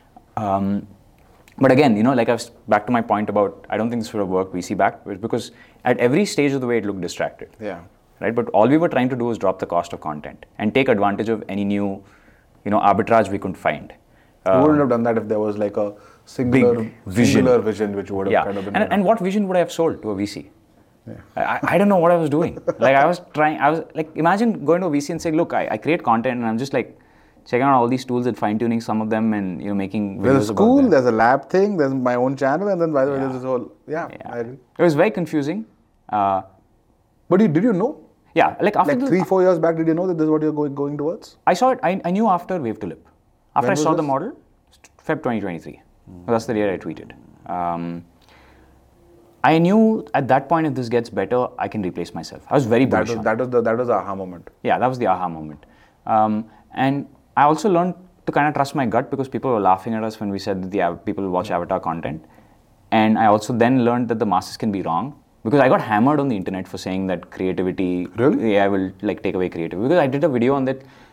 But again, like I was back to my point about, I don't think this would have worked VC back, because at every stage of the way it looked distracted. Yeah. Right? But all we were trying to do was drop the cost of content and take advantage of any new, arbitrage we couldn't find. You wouldn't have done that if there was like a singular vision which would have kind of been... And what vision would I have sold to a VC? Yeah. I don't know what I was doing. Like I was like, imagine going to a VC and saying, look, I create content and I'm just like checking out all these tools and fine-tuning some of them and, making videos. There's a school, there's a lab thing, there's my own channel, and then by the way, there's this whole... I agree. It was very confusing. But did you know? Yeah, like after 3-4 years back, did you know that this is what you're going towards? I saw it, I knew after Wave to Lip. After I saw the model, Feb 2023. That's the day I tweeted. I knew at that point, if this gets better, I can replace myself. I was very bullish. That was the aha moment. Yeah, that was the aha moment. And I also learned to kind of trust my gut, because people were laughing at us when we said that people watch Avatar content. And I also then learned that the masses can be wrong, because I got hammered on the internet for saying that creativity, really? AI will like take away creativity. Because I did a video on that.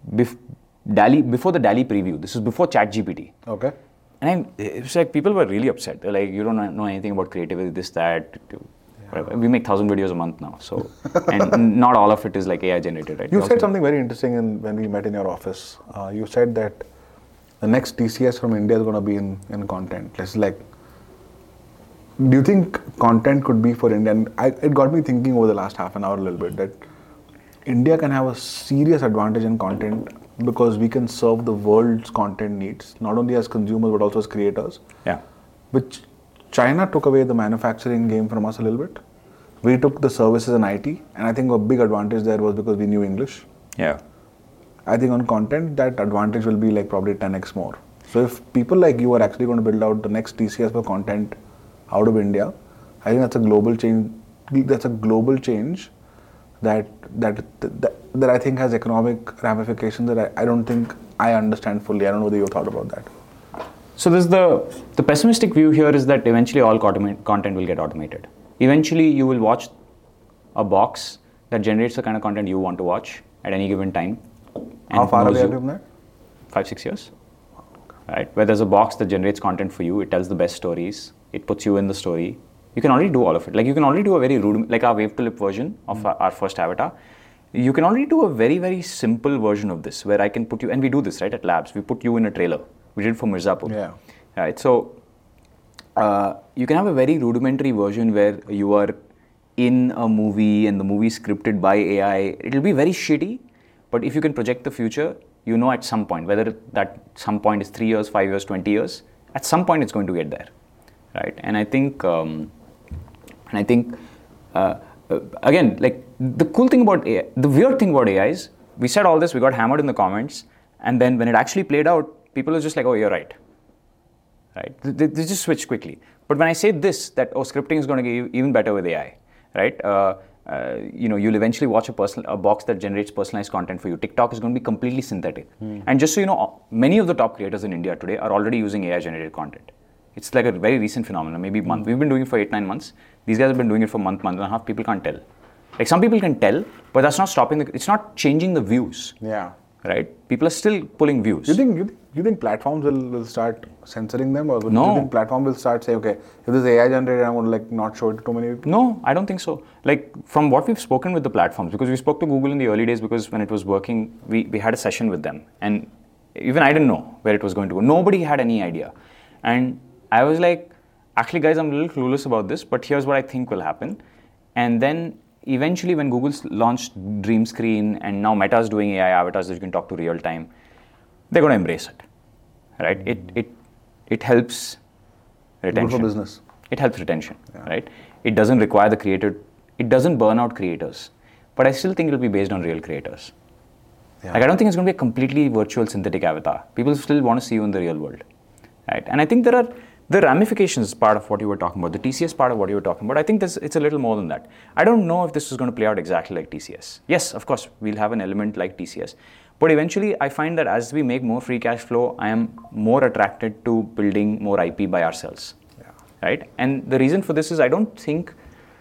before the DALL-E preview. This was before ChatGPT. Okay. And it was like people were really upset. They're like, you don't know anything about creativity, this, that. Whatever. We make 1,000 videos a month now, so and not all of it is like AI generated, right? You said something very interesting when we met in your office. You said that the next TCS from India is going to be in content. It's like, do you think content could be for India? And it got me thinking over the last half an hour a little bit that India can have a serious advantage in content because we can serve the world's content needs, not only as consumers but also as creators. Yeah. Which China took away the manufacturing game from us a little bit. We took the services and IT, and I think a big advantage there was because we knew English. Yeah. I think on content, that advantage will be like probably 10x more. So if people like you are actually going to build out the next TCS for content out of India, I think that's a global change. That's a global change that I think has economic ramifications that I don't think I understand fully. I don't know whether you thought about that. So there's the pessimistic view here is that eventually all content will get automated. Eventually you will watch a box that generates the kind of content you want to watch at any given time. How far away are you from that? 5-6 years. Right? Where there's a box that generates content for you, it tells the best stories, it puts you in the story. You can already do all of it. Like you can already do a very rude, like our wave to lip version of our first avatar. You can already do a very, very simple version of this where I can put you, and we do this, right, at Labs. We put you in a trailer. We did it for Mirzapur. Yeah. Right. So you can have a very rudimentary version where you are in a movie and the movie is scripted by AI. It'll be very shitty, but if you can project the future, you know at some point, whether that some point is 3 years, 5 years, 20 years, at some point it's going to get there. Right. And I think, again, like the cool thing about AI, the weird thing about AI is we said all this, we got hammered in the comments, and then when it actually played out, people are just like, oh, you're right. Right? They just switch quickly. But when I say this, that scripting is going to get even better with AI, right? You'll eventually watch a box that generates personalized content for you. TikTok is going to be completely synthetic. And just so you know, many of the top creators in India today are already using AI-generated content. It's like a very recent phenomenon, maybe a month. We've been doing it for 8-9 months. These guys have been doing it for a month and a half. People can't tell. Like some people can tell, but that's not stopping. It's not changing the views. Yeah. Right? People are still pulling views. You think platforms will start censoring them, or No. do you think platform will start say, okay, if this is AI generated, I'm going to like not show it to too many people? No, I don't think so. Like from what we've spoken with the platforms, because we spoke to Google in the early days, because when it was working, we had a session with them, and even I didn't know where it was going to go. Nobody had any idea, and I was like, actually, guys, I'm a little clueless about this, but here's what I think will happen, and then. Eventually, when Google's launched Dream Screen and now Meta's doing AI avatars that you can talk to real time, they're going to embrace it, right? It helps retention. Good for business. It helps retention, right? It doesn't require the creator. It doesn't burn out creators, but I still think it'll be based on real creators. Yeah. Like I don't think it's going to be a completely virtual synthetic avatar. People still want to see you in the real world, right? And I think there are the ramifications part of what you were talking about, the TCS part of what you were talking about. I think it's a little more than that. I don't know if this is going to play out exactly like TCS. Yes, of course, we'll have an element like TCS. But eventually, I find that as we make more free cash flow, I am more attracted to building more IP by ourselves. Yeah. Right? And the reason for this is I don't think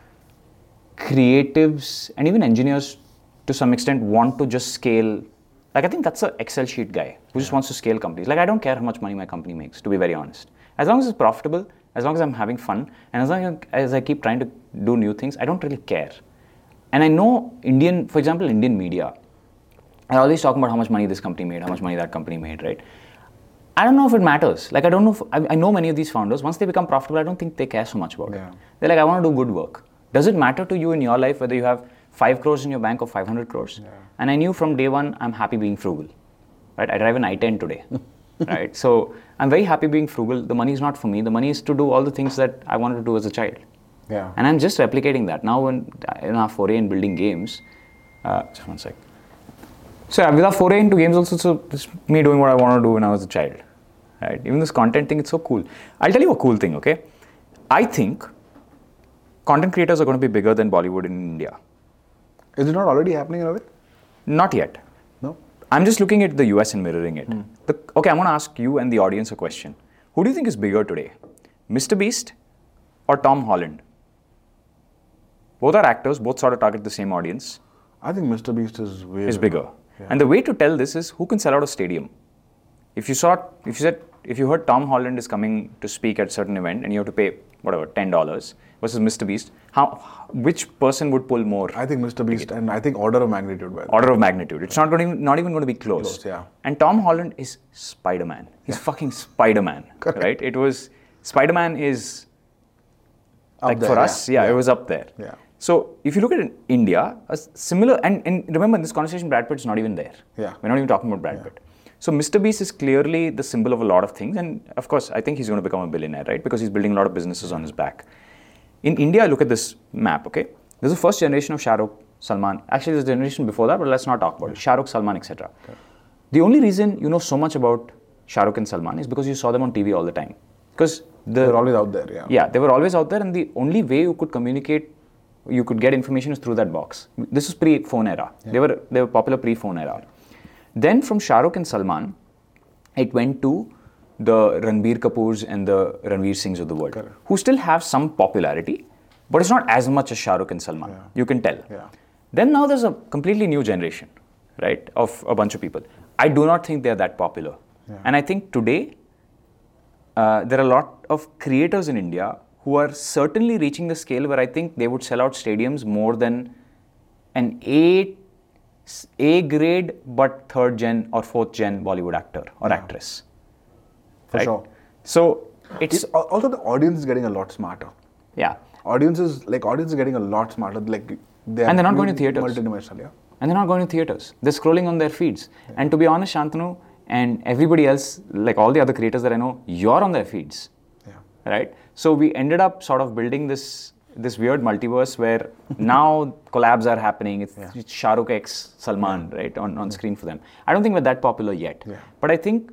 creatives and even engineers to some extent want to just scale. Like I think that's an Excel sheet guy who just wants to scale companies. Like I don't care how much money my company makes, to be very honest. As long as it's profitable, as long as I'm having fun, and as long as I keep trying to do new things, I don't really care. And I know for example, Indian media, are always talking about how much money this company made, how much money that company made, right? I don't know if it matters. Like I don't know I know many of these founders, once they become profitable, I don't think they care so much about it. They're like, I want to do good work. Does it matter to you in your life whether you have 5 crores in your bank or 500 crores? Yeah. And I knew from day one, I'm happy being frugal, right? I drive an i10 today. Right, so I'm very happy being frugal. The money is not for me. The money is to do all the things that I wanted to do as a child. Yeah. And I'm just replicating that now in our foray in building games. Just one sec. So with our foray into games also, so this is me doing what I wanted to do when I was a child. Right, even this content thing, it's so cool. I'll tell you a cool thing, okay? I think content creators are going to be bigger than Bollywood in India. Is it not already happening in a way? Not yet. No. I'm just looking at the US and mirroring it. Okay, I'm going to ask you and the audience a question. Who do you think is bigger today? Mr. Beast or Tom Holland? Both are actors, both sort of target the same audience. I think Mr. Beast is Is bigger. And the way to tell this is who can sell out a stadium. If you heard Tom Holland is coming to speak at a certain event and you have to pay whatever $10 versus Mr. Beast, which person would pull more? I think Mr. Beast, and I think order of magnitude. Order of magnitude. It's not even going to be close. Yeah. And Tom Holland is Spider-Man. He's fucking Spider-Man, right? It was Spider-Man is like there, for us, it was up there. Yeah. So if you look at it in India, a similar and remember in this conversation, Brad Pitt's not even there. Yeah. We're not even talking about Brad Pitt. So Mr. Beast is clearly the symbol of a lot of things, and of course, I think he's going to become a billionaire, right? Because he's building a lot of businesses on his back. In India, look at this map, okay? There's the first generation of Shah Rukh, Salman. Actually, there's a generation before that, but let's not talk about it. Shah Rukh, Salman, etc. Okay. The only reason you know so much about Shah Rukh and Salman is because you saw them on TV all the time. Because they're always out there, yeah. Yeah, they were always out there, and the only way you could communicate, you could get information is through that box. This is pre-phone era. Yeah. They were popular pre-phone era. Then from Shah Rukh and Salman, it went to the Ranbir Kapoors and the Ranveer Singhs of the world, Correct. who still have some popularity, but it's not as much as Shah Rukh and Salman. Yeah. You can tell. Yeah. Then now there's a completely new generation, right, of a bunch of people. I do not think they're that popular. Yeah. And I think today, there are a lot of creators in India who are certainly reaching the scale where I think they would sell out stadiums more than an A grade but third gen or fourth gen Bollywood actor or actress. For sure. So it's also the audience is getting a lot smarter. Yeah. Audience is getting a lot smarter. Like they're not going to theatres. Multidimensional, yeah. And they're not going to theatres. They're scrolling on their feeds. Yeah. And to be honest, Shantanu and everybody else, like all the other creators that I know, you're on their feeds. Yeah. Right? So we ended up sort of building this weird multiverse where now collabs are happening. It's Shah Rukh x Salman, right, on screen for them. I don't think we're that popular yet. Yeah. But I think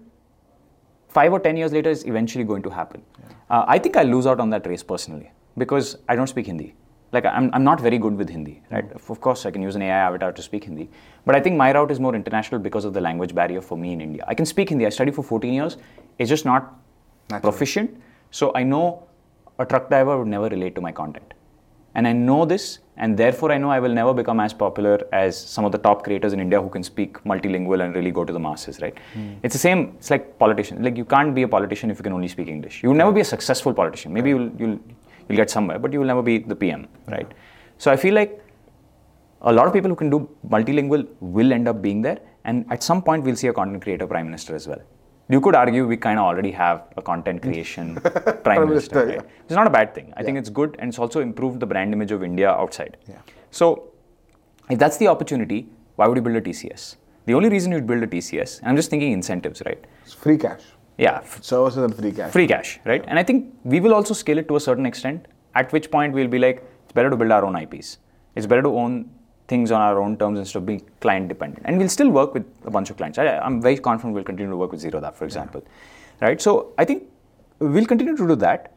5 or 10 years later is eventually going to happen. Yeah. I think I'll lose out on that race personally because I don't speak Hindi. Like I'm not very good with Hindi, right? Of course, I can use an AI avatar to speak Hindi. But I think my route is more international because of the language barrier for me in India. I can speak Hindi. I studied for 14 years. It's just not proficient. So I know a truck driver would never relate to my content. And I know this, and therefore I know I will never become as popular as some of the top creators in India who can speak multilingual and really go to the masses, right? It's the same, it's like politicians. Like you can't be a politician if you can only speak English. You will never be a successful politician. Maybe you'll get somewhere, but you will never be the PM, right? So I feel like a lot of people who can do multilingual will end up being there, and at some point we'll see a content creator prime minister as well. You could argue we kind of already have a content creation prime minister. Right? Yeah. It's not a bad thing. I think it's good, and it's also improved the brand image of India outside. Yeah. So if that's the opportunity, why would you build a TCS? The only reason you'd build a TCS, and I'm just thinking incentives, right? It's free cash. Yeah. Services and free cash. Free cash, right? And I think we will also scale it to a certain extent, at which point we'll be like, it's better to build our own IPs. It's better to own things on our own terms instead of being client dependent. And we'll still work with a bunch of clients. I'm very confident we'll continue to work with Zerodha, for example. Right? So I think we'll continue to do that.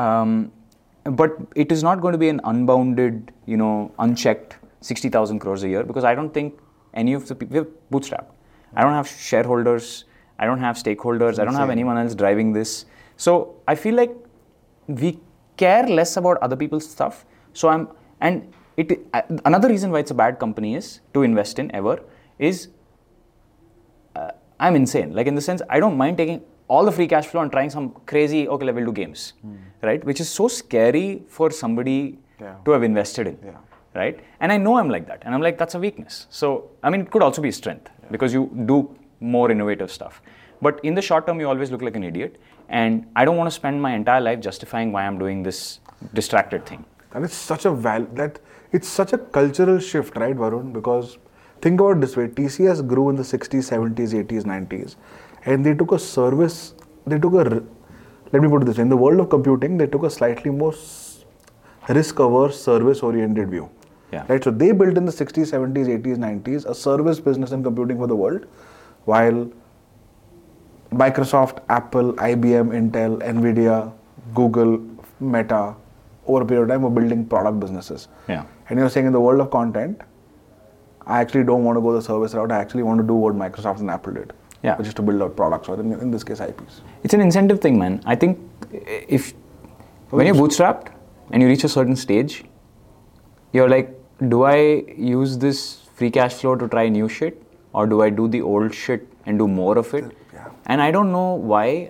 But it is not going to be an unbounded, unchecked 60,000 crores a year because I don't think any of the people, we're bootstrapped. I don't have shareholders. I don't have stakeholders. I don't have anyone else driving this. So I feel like we care less about other people's stuff. So another reason why it's a bad company is to invest in ever is I'm insane. Like in the sense, I don't mind taking all the free cash flow and trying some crazy, okay, we'll do games, right? Which is so scary for somebody to have invested in, right? And I know I'm like that. And I'm like, that's a weakness. So, I mean, it could also be a strength because you do more innovative stuff. But in the short term, you always look like an idiot. And I don't want to spend my entire life justifying why I'm doing this distracted thing. And it's such it's such a cultural shift, right, Varun? Because think about it this way, TCS grew in the 60s, 70s, 80s, 90s. And they took a service, let me put it this way, in the world of computing, they took a slightly more risk-averse, service-oriented view. Yeah. Right? So they built in the 60s, 70s, 80s, 90s a service business in computing for the world, while Microsoft, Apple, IBM, Intel, Nvidia, Google, Meta, over a period of time were building product businesses. Yeah. And you're saying in the world of content, I actually don't want to go the service route. I actually want to do what Microsoft and Apple did, which is to build out products, or in this case, IPs. It's an incentive thing, man. I think when you're bootstrapped and you reach a certain stage, you're like, do I use this free cash flow to try new shit? or do I do the old shit and do more of it? Yeah. And I don't know why.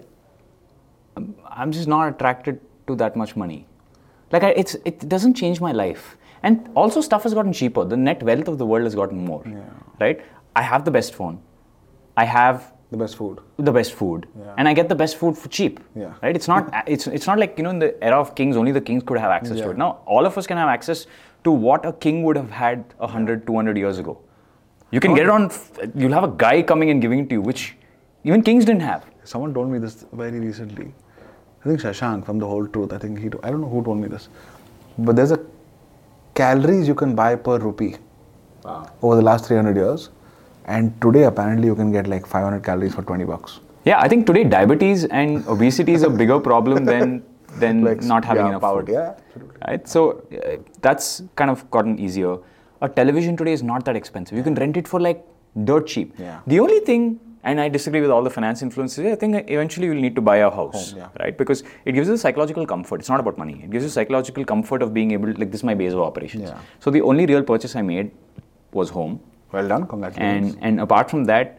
I'm just not attracted to that much money. Like it doesn't change my life. And also stuff has gotten cheaper. The net wealth of the world has gotten more. Yeah. Right? I have the best phone. I have The best food. the best food, Yeah. and I get the best food for cheap. Yeah. Right? It's not it's not like, in the era of kings, only the kings could have access to Yeah. it. Now all of us can have access to what a king would have had 100, 200 years ago. You can get it on. You'll have a guy coming and giving it to you, which even kings didn't have. Someone told me this very recently. I think Shashank from The Whole Truth. I think I don't know who told me this, but there's a calories you can buy per rupee over the last 300 years, and today apparently you can get like 500 calories for $20. Yeah, I think today diabetes and obesity is a bigger problem than Like, not having yeah, enough power, food. yeah, absolutely. Right? So that's kind of gotten easier. A television today is not that expensive. You can rent it for like dirt cheap. Yeah. The only thing, and I disagree with all the finance influencers, I think eventually you'll need to buy a house, Home, yeah. right? Because it gives you psychological comfort. It's not about money. It gives you psychological comfort of being able to, like, this is my base of operations. Yeah. So the only real purchase I made was home. Well done, congratulations. And apart from that,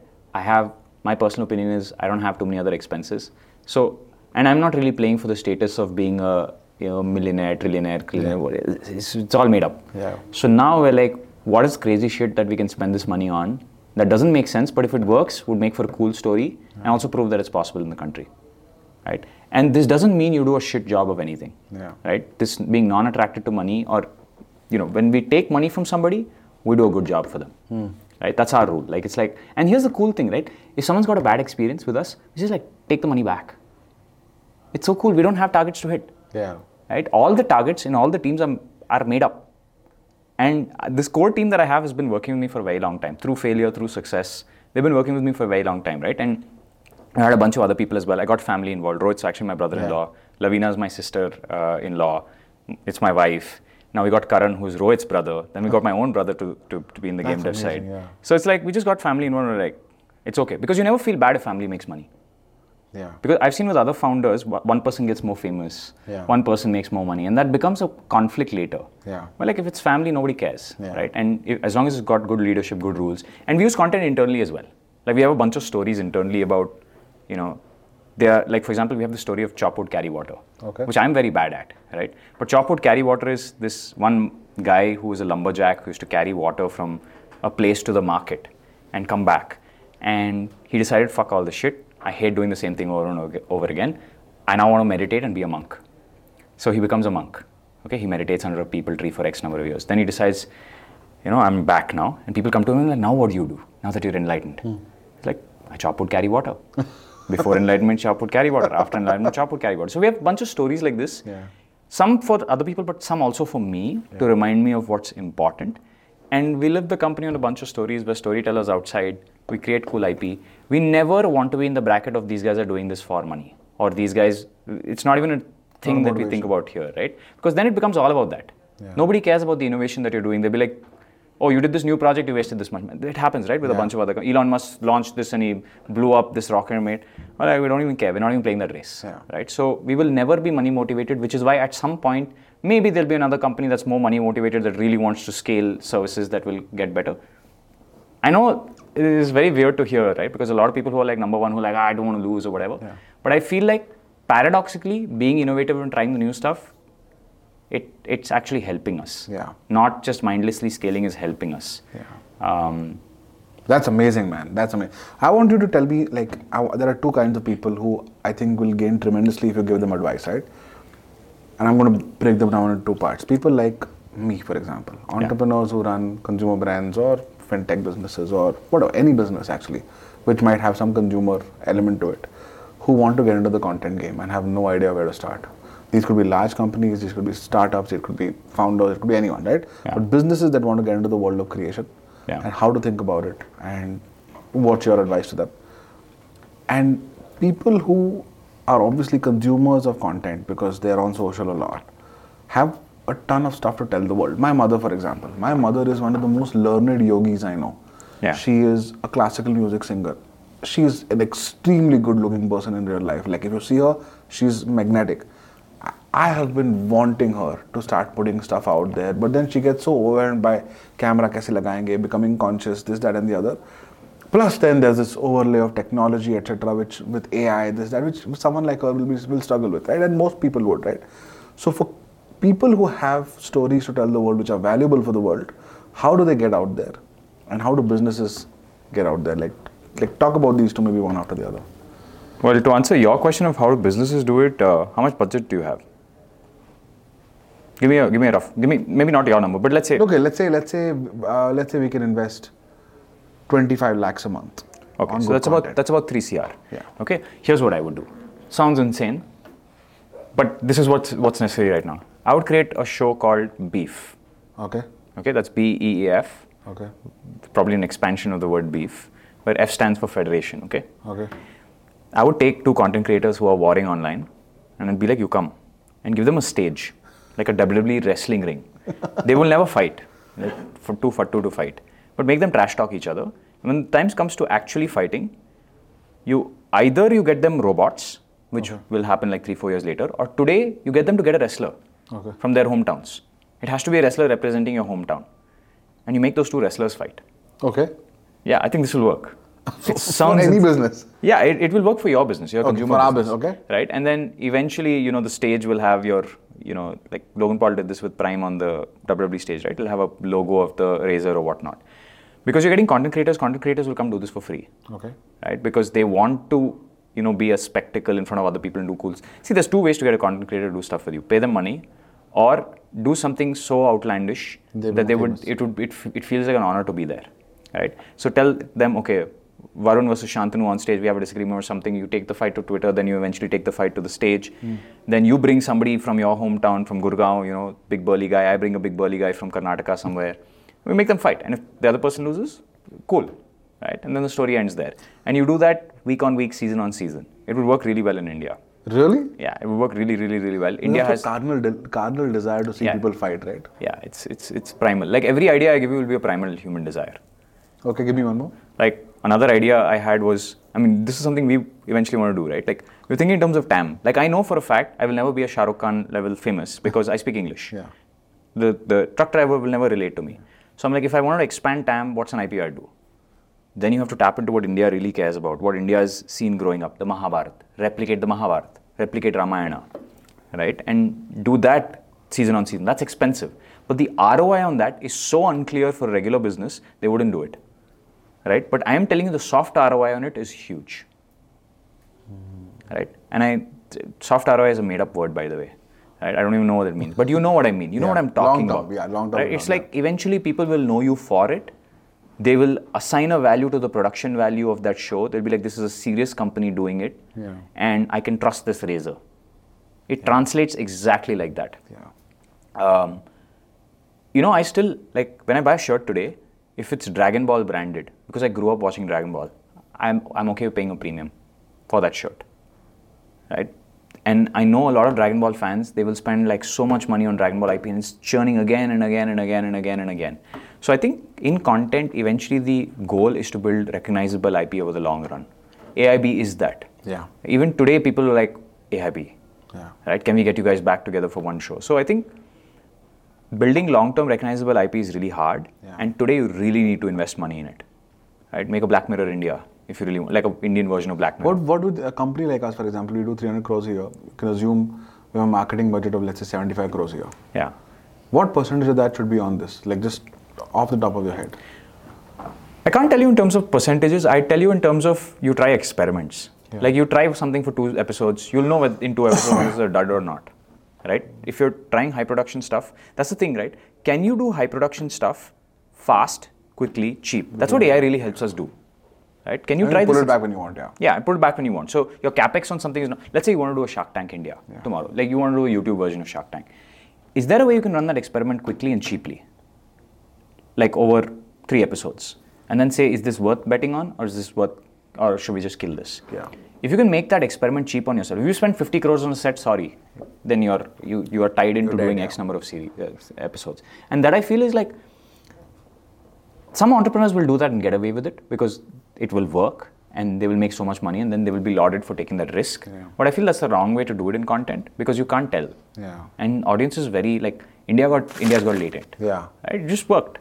my personal opinion is I don't have too many other expenses. So, and I'm not really playing for the status of being a millionaire, trillionaire, it's all made up. Yeah. So now we're like, what is crazy shit that we can spend this money on that doesn't make sense, but if it works, would make for a cool story and also prove that it's possible in the country, right? And this doesn't mean you do a shit job of anything, right? This being non-attracted to money, or, when we take money from somebody, we do a good job for them, right? That's our rule. Like, it's like, and here's the cool thing, right? If someone's got a bad experience with us, we just like take the money back. It's so cool. We don't have targets to hit. Yeah. Right? All the targets in all the teams are made up. And this core team that I have has been working with me for a very long time. Through failure, through success. They've been working with me for a very long time, right? And I had a bunch of other people as well. I got family involved. Rohit's actually my brother-in-law. Lavina is my sister-in-law. It's my wife. Now we got Karan, who's Rohit's brother. Then we got my own brother to be in the game dev side. Yeah. So it's like, we just got family involved. We're like, it's okay. Because you never feel bad if family makes money. Yeah. Because I've seen with other founders, one person gets more famous, one person makes more money, and that becomes a conflict later. Yeah. But like, if it's family, nobody cares, Yeah. right? And as long as it's got good leadership, good rules, and we use content internally as well. Like, we have a bunch of stories internally about, they are, like, for example, we have the story of chop wood, carry water, which I'm very bad at, right? But chop wood, carry water is this one guy who is a lumberjack who used to carry water from a place to the market and come back, and he decided, fuck all this shit. I hate doing the same thing over and over again. I now want to meditate and be a monk. So he becomes a monk. Okay, he meditates under a peepal tree for X number of years. Then he decides, I'm back now. And people come to him and like, now what do you do? Now that you're enlightened. It's like, I chop wood, carry water. Before enlightenment, chop wood, carry water. After enlightenment, chop wood, carry water. So we have a bunch of stories like this. Yeah. Some for other people, but some also for me to remind me of what's important. And we live the company on a bunch of stories. We're storytellers outside. We create cool IP. We never want to be in the bracket of these guys are doing this for money. Or these guys, it's not even a thing that we think about here, right? Because then it becomes all about that. Yeah. Nobody cares about the innovation that you're doing. They'll be like, oh, you did this new project, you wasted this much money. It happens, right? With a bunch of other Elon Musk launched this and he blew up this rocket mate. Well, like, we don't even care. We're not even playing that race, right? So we will never be money motivated, which is why at some point, maybe there'll be another company that's more money motivated that really wants to scale services that will get better. I know it is very weird to hear, right? Because a lot of people who are like number one, who are like, I don't want to lose or whatever. Yeah. But I feel like paradoxically, being innovative and trying the new stuff, it's actually helping us. Yeah. Not just mindlessly scaling is helping us. Yeah. That's amazing, man. That's amazing. I want you to tell me, like, there are two kinds of people who I think will gain tremendously if you give them advice, right? And I'm going to break them down into two parts. People like me, for example, entrepreneurs who run consumer brands or fintech businesses or whatever, any business actually, which might have some consumer element to it, who want to get into the content game and have no idea where to start. These could be large companies, these could be startups, it could be founders, it could be anyone, right? Yeah. But businesses that want to get into the world of creation and how to think about it and what's your advice to them. And people who are obviously consumers of content because they're on social a lot, have a ton of stuff to tell the world. My mother, for example. My mother is one of the most learned yogis I know. Yeah. She is a classical music singer. She is an extremely good looking person in real life. Like, if you see her, she's magnetic. I have been wanting her to start putting stuff out there, but then she gets so overwhelmed by camera kaise lagayenge, becoming conscious, this, that and the other. Plus, then there's this overlay of technology, etc., which with AI, this, that, which someone like her will struggle with, right? And most people would, right? So for people who have stories to tell the world which are valuable for the world, how do they get out there? And how do businesses get out there? Like talk about these two, maybe one after the other. Well, to answer your question of how do businesses do it, how much budget do you have? Give me a rough. Maybe not your number, but let's say. Okay, let's say we can invest 25 lakhs a month. Okay, so that's about 3 CR. Yeah. Okay, here's what I would do. Sounds insane, but this is what's necessary right now. I would create a show called Beef. Okay. Okay, that's BEEF. Okay. Probably an expansion of the word beef, where F stands for Federation. Okay. Okay. I would take 2 content creators who are warring online, and I'd be like, you come, and give them a stage, like a WWE wrestling ring. They will never fight, like for two to fight, but make them trash talk each other. When the time comes to actually fighting, you get them robots, which will happen like 3-4 years later, or today you get them to get a wrestler from their hometowns. It has to be a wrestler representing your hometown, and you make those 2 wrestlers fight. Okay. Yeah, I think this will work. It For any business. Yeah, it will work for your business, your consumer for our business. business, okay. Right, and then eventually, the stage will have your, like Logan Paul did this with Prime on the WWE stage, right? It'll have a logo of the Razor or whatnot. Because you're getting content creators will come do this for free. Okay. Right, because they want to, be a spectacle in front of other people and do cool. See, there's 2 ways to get a content creator to do stuff with you: pay them money, or do something so outlandish that it feels like an honor to be there. Right? So tell them, okay, Varun versus Shantanu on stage, we have a disagreement or something, you take the fight to Twitter, then you eventually take the fight to the stage. Then you bring somebody from your hometown, from Gurgaon, big burly guy, I bring a big burly guy from Karnataka somewhere. We make them fight, and if the other person loses, cool, right? And then the story ends there. And you do that week on week, season on season. It would work really well in India. Really? Yeah, it would work really, really, really well. India has cardinal desire to see people fight, right? Yeah, it's primal. Like every idea I give you will be a primal human desire. Okay, give me one more. Like another idea I had was, this is something we eventually want to do, right? Like we're thinking in terms of TAM. Like I know for a fact I will never be a Shah Rukh Khan level famous because I speak English. Yeah. The truck driver will never relate to me. So I'm like, if I wanted to expand TAM, what's an IP I'd do? Then you have to tap into what India really cares about, what India has seen growing up, the Mahabharata. Replicate the Mahabharata, replicate Ramayana, right? And do that season on season. That's expensive. But the ROI on that is so unclear for a regular business, they wouldn't do it, right? But I am telling you the soft ROI on it is huge, right? And soft ROI is a made-up word, by the way. Right? I don't even know what it means, but you know what I mean. You know what I'm talking about. Yeah, long term. Right? It's like eventually people will know you for it. They will assign a value to the production value of that show. They'll be like, this is a serious company doing it, and I can trust this razor. It translates exactly like that. Yeah. I still, like, when I buy a shirt today, if it's Dragon Ball branded, because I grew up watching Dragon Ball, I'm okay with paying a premium for that shirt, right? And I know a lot of Dragon Ball fans, they will spend like so much money on Dragon Ball IP and it's churning again and again and again and again and again. So I think in content, eventually the goal is to build recognizable IP over the long run. AIB is that. Yeah. Even today, people are like, AIB, right? Can we get you guys back together for one show? So I think building long-term recognizable IP is really hard. Yeah. And today you really need to invest money in it, right? Make a Black Mirror India. If you really want, like an Indian version of Black Mirror. What would a company like us, for example, we do 300 crores a year, you can assume we have a marketing budget of, let's say, 75 crores a year. Yeah. What percentage of that should be on this? Like just off the top of your head. I can't tell you in terms of percentages. I tell you in terms of you try experiments. Yeah. Like you try something for 2 episodes, you'll know whether in 2 episodes this is a dud or not, right? If you're trying high production stuff, that's the thing, right? Can you do high production stuff fast, quickly, cheap? That's what AI really helps us do. Right? Can you try this? Put it back when you want, yeah. Yeah, put it back when you want. So your capex on something is not. Let's say you want to do a Shark Tank India tomorrow. Like you want to do a YouTube version of Shark Tank. Is there a way you can run that experiment quickly and cheaply? Like over 3 episodes. And then say, is this worth betting on, or or should we just kill this? Yeah. If you can make that experiment cheap on yourself, if you spend 50 crores on a set, sorry, then you are tied into doing X number of episodes. And that I feel is like, some entrepreneurs will do that and get away with it because it will work and they will make so much money and then they will be lauded for taking that risk. Yeah. But I feel that's the wrong way to do it in content because you can't tell. Yeah. And audience is very like, India's got latent. Yeah. Right? It just worked.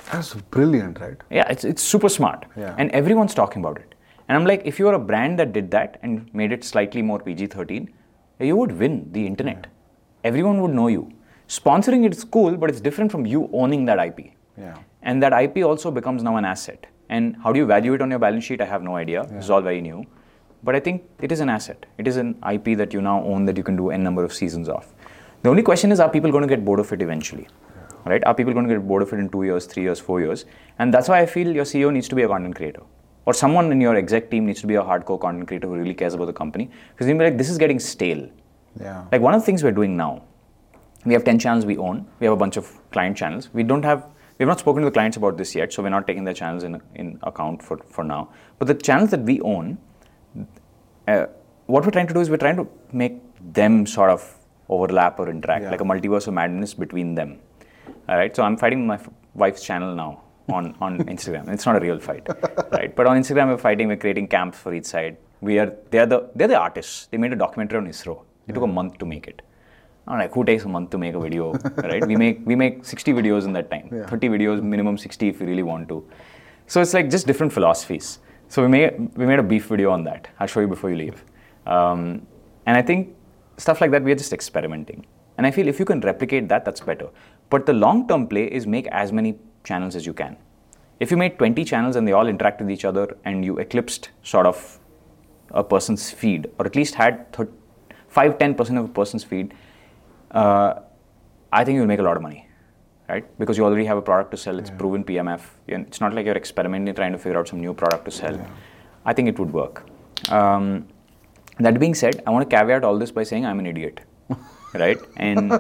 That's brilliant, right? Yeah, it's super smart. Yeah. And everyone's talking about it. And I'm like, if you're a brand that did that and made it slightly more PG-13, you would win the internet. Everyone would know you. Sponsoring it is cool, but it's different from you owning that IP. Yeah. And that IP also becomes now an asset. And how do you value it on your balance sheet? I have no idea. This is all very new. But I think it is an asset. It is an IP that you now own that you can do n number of seasons of. The only question is, are people going to get bored of it eventually? Right? Are people going to get bored of it in 2 years, 3 years, 4 years? And that's why I feel your CEO needs to be a content creator. Or someone in your exec team needs to be a hardcore content creator who really cares about the company. Because you'll be like, this is getting stale. Yeah. Like one of the things we're doing now, we have 10 channels we own. We have a bunch of client channels. We've not spoken to the clients about this yet, so we're not taking their channels in account for now. But the channels that we own, what we're trying to do is we're trying to make them sort of overlap or interact, like a multiverse of madness between them. All right, so I'm fighting my wife's channel now on Instagram. It's not a real fight, right? But on Instagram, we're creating camps for each side. They're the artists. They made a documentary on ISRO. It took a month to make it. I'm like, who takes a month to make a video, right? We make 60 videos in that time. 30 videos, minimum 60 if you really want to. So it's like just different philosophies. So we made a beef video on that. I'll show you before you leave. And I think stuff like that, we are just experimenting. And I feel if you can replicate that, that's better. But the long-term play is make as many channels as you can. If you made 20 channels and they all interact with each other and you eclipsed sort of a person's feed, or at least had 5-10% of a person's feed, I think you'll make a lot of money, right? Because you already have a product to sell. It's proven PMF. It's not like you're experimenting, trying to figure out some new product to sell. I think it would work. That being said, I want to caveat all this by saying I'm an idiot, right? And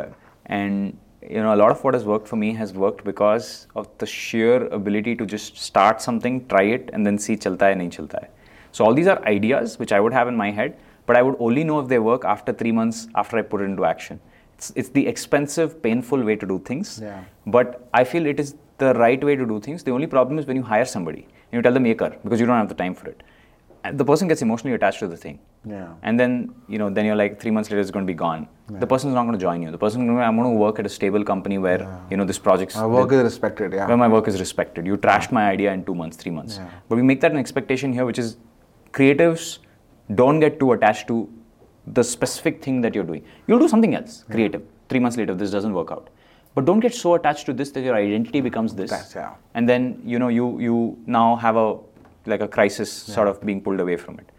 a lot of what has worked for me has worked because of the sheer ability to just start something, try it, and then see chalta hai, nahi chalta hai. So all these are ideas which I would have in my head, but I would only know if they work after 3 months after I put it into action. It's the expensive, painful way to do things, but I feel it is the right way to do things. The only problem is when you hire somebody and you tell them make because you don't have the time for it. And the person gets emotionally attached to the thing. And then, then you're like 3 months later it's going to be gone. The person's not going to join you. The person, I'm going to work at a stable company where, this project's... My work is respected, Where my work is respected. You trashed my idea in 2 months, 3 months. But we make that an expectation here, which is creatives don't get too attached to the specific thing that you're doing. You'll do something else, creative. 3 months later, this doesn't work out. But don't get so attached to this that your identity becomes this. And then, you now have a crisis sort of being pulled away from it.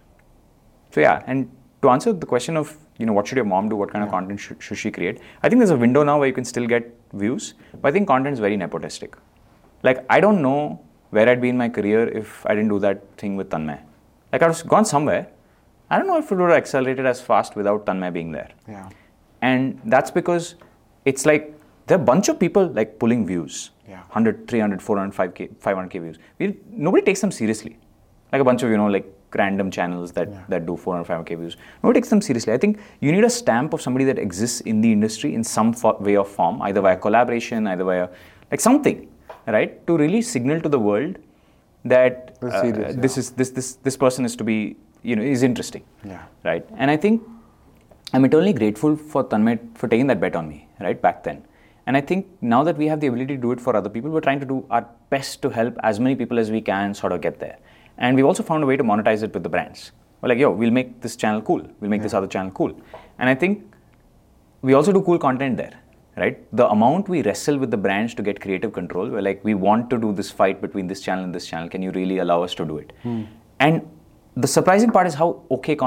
So and to answer the question of, what should your mom do? What kind of content should she create? I think there's a window now where you can still get views, but I think content is very nepotistic. Like, I don't know where I'd be in my career if I didn't do that thing with Tanmay. Like, I was gone somewhere. I don't know if it would have accelerated as fast without Tanmay being there. And that's because it's like, there are a bunch of people like pulling views. 100, 300, 400, 500k views. Nobody takes them seriously. Like a bunch of, like random channels that do 400, 500k views. Nobody takes them seriously. I think you need a stamp of somebody that exists in the industry in some way or form, either via collaboration, either via like something, right? To really signal to the world that this person is to be, is interesting. Right? And I think I'm eternally grateful for Tanmay for taking that bet on me, right? Back then. And I think now that we have the ability to do it for other people, we're trying to do our best to help as many people as we can sort of get there. And we've also found a way to monetize it with the brands. We're like, we'll make this channel cool. We'll make this other channel cool. And I think we also do cool content there, right? The amount we wrestle with the brands to get creative control, we're like, we want to do this fight between this channel and this channel. Can you really allow us to do it? And the surprising part is how okay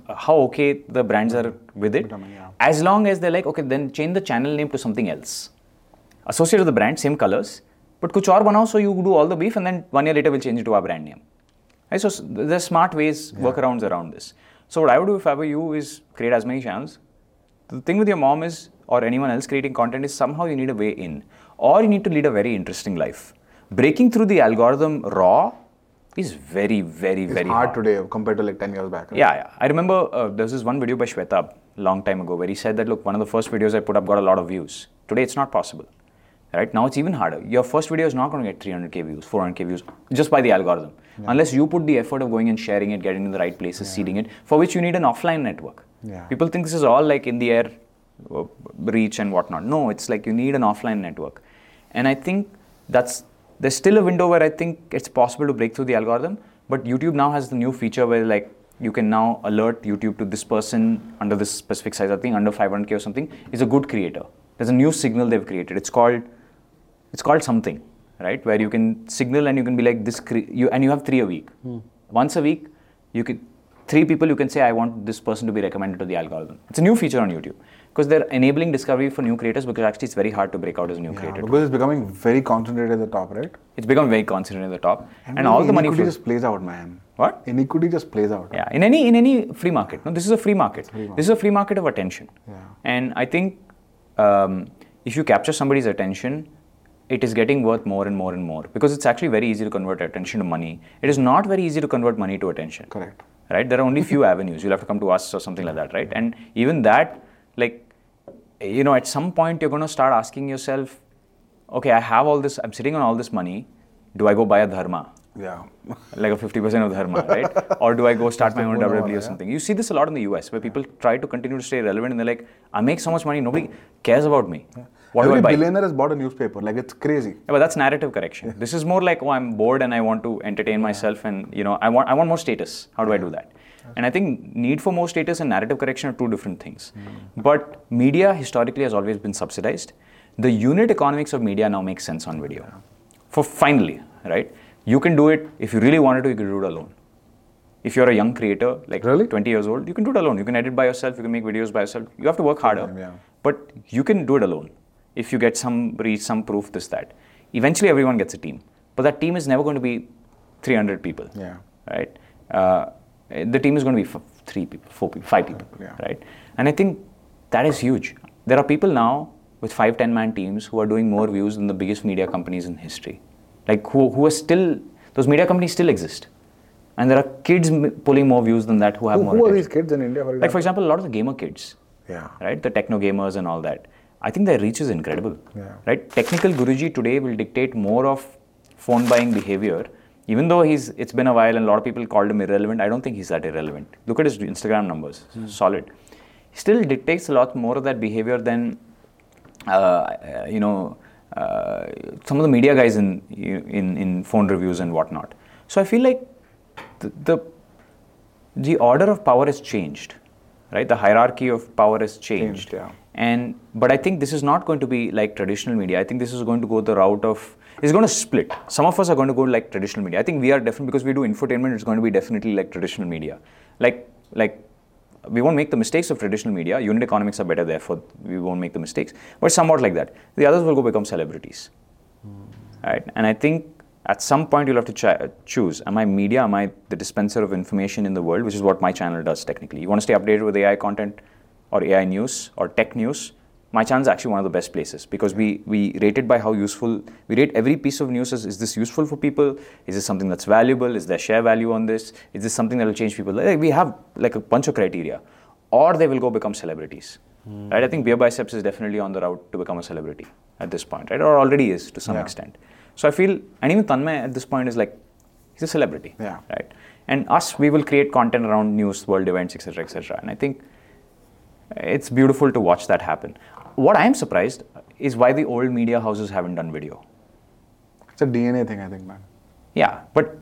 the brands are with it. As long as they're like, okay, then change the channel name to something else. Associate with the brand, same colors, but kuch aur banao, so you do all the beef and then 1 year later we'll change it to our brand name. Right? So there's smart ways, workarounds around this. So what I would do if I were you is create as many channels. The thing with your mom is, or anyone else creating content, is somehow you need a way in. Or you need to lead a very interesting life. Breaking through the algorithm raw is very, very, very hard today compared to like 10 years back. Right? Yeah. I remember there was this one video by Shweta a long time ago where he said that, look, one of the first videos I put up got a lot of views. Today it's not possible. Right? Now it's even harder. Your first video is not going to get 300k views, 400k views, just by the algorithm. Unless you put the effort of going and sharing it, getting in the right places, seeding it, for which you need an offline network. People think this is all like in the air reach and whatnot. No, it's like you need an offline network. And I think there's still a window where I think it's possible to break through the algorithm. But YouTube now has the new feature where like you can now alert YouTube to this person under this specific size. I think under 500K or something is a good creator. There's a new signal they've created. It's called something, right? Where you can signal and you can be like this. You have 3 a week. Once a week, you could 3 people you can say I want this person to be recommended to the algorithm. It's a new feature on YouTube because they're enabling discovery for new creators because actually it's very hard to break out as a new creator. Because it's becoming very concentrated at the top, right? It's become very concentrated at the top, and all the money Inequity just plays out, man. What? Inequity just plays out. Yeah, in any free market. No, this is a free market. This is a free market of attention. Yeah. And I think if you capture somebody's attention, it is getting worth more and more and more because it's actually very easy to convert attention to money. It is not very easy to convert money to attention. Correct. Right? There are only few avenues. You'll have to come to us or something like that, right? And even that, like, you know, at some point you're going to start asking yourself, okay, I have all this, I'm sitting on all this money. Do I go buy a dharma? Yeah. Like a 50% of dharma, right? Or do I go start my own WWE or something? You see this a lot in the US where people try to continue to stay relevant and they're like, I make so much money, nobody cares about me. Yeah. What Every do I buy? billionaire has bought a newspaper. Like, it's crazy. Yeah, but that's narrative correction. This is more like, oh, I'm bored and I want to entertain myself and, you know, I want more status. How do I do that? And I think need for more status and narrative correction are two different things. But media historically has always been subsidized. The unit economics of media now makes sense on video. For finally, right? You can do it, if you really wanted to, you can do it alone. If you're a young creator, like 20 years old, you can do it alone. You can edit by yourself, you can make videos by yourself. You have to work harder. But you can do it alone. If you get some reach, some proof, this, that. Eventually everyone gets a team. But that team is never going to be 300 people. Yeah. Right? The team is going to be 3 people, 4 people, 5 people. Yeah. Right? And I think that is huge. There are people now with 5-10 man teams who are doing more views than the biggest media companies in history. Like who are still, those media companies still exist. And there are kids pulling more views than that who have more Who are attention. these kids in India, for example? Like for example, a lot of the gamer kids. Yeah. Right? The techno gamers and all that. I think their reach is incredible. Yeah. Right? Technical Guruji today will dictate more of phone buying behavior. Even though it's been a while and a lot of people called him irrelevant, I don't think he's that irrelevant. Look at his Instagram numbers, solid. He still dictates a lot more of that behavior than, some of the media guys in phone reviews and whatnot. So I feel like the order of power has changed, right? The hierarchy of power has changed. Yeah. But I think this is not going to be like traditional media. I think this is going to go the route of, it's going to split. Some of us are going to go like traditional media. I think we are definitely, because we do infotainment, it's going to be definitely like traditional media. Like we won't make the mistakes of traditional media. Unit economics are better, therefore we won't make the mistakes. But somewhat like that. The others will go become celebrities. Right? And I think at some point you'll have to choose. Am I media? Am I the dispenser of information in the world? Which is what my channel does technically. You want to stay updated with AI content or AI news or tech news? My channel is actually one of the best places because we rate it by how useful. We rate every piece of news as, is this useful for people? Is this something that's valuable? Is there share value on this? Is this something that will change people? Like, we have like a bunch of criteria. Or they will go become celebrities. Right? I think Beer Biceps is definitely on the route to become a celebrity at this point, right? Or already is to some extent. So I feel, and even Tanmay at this point is like, he's a celebrity. Yeah. Right? And us, we will create content around news, world events, etc., etc. And I think it's beautiful to watch that happen. What I am surprised is why the old media houses haven't done video. It's a DNA thing, I think, man. Yeah, but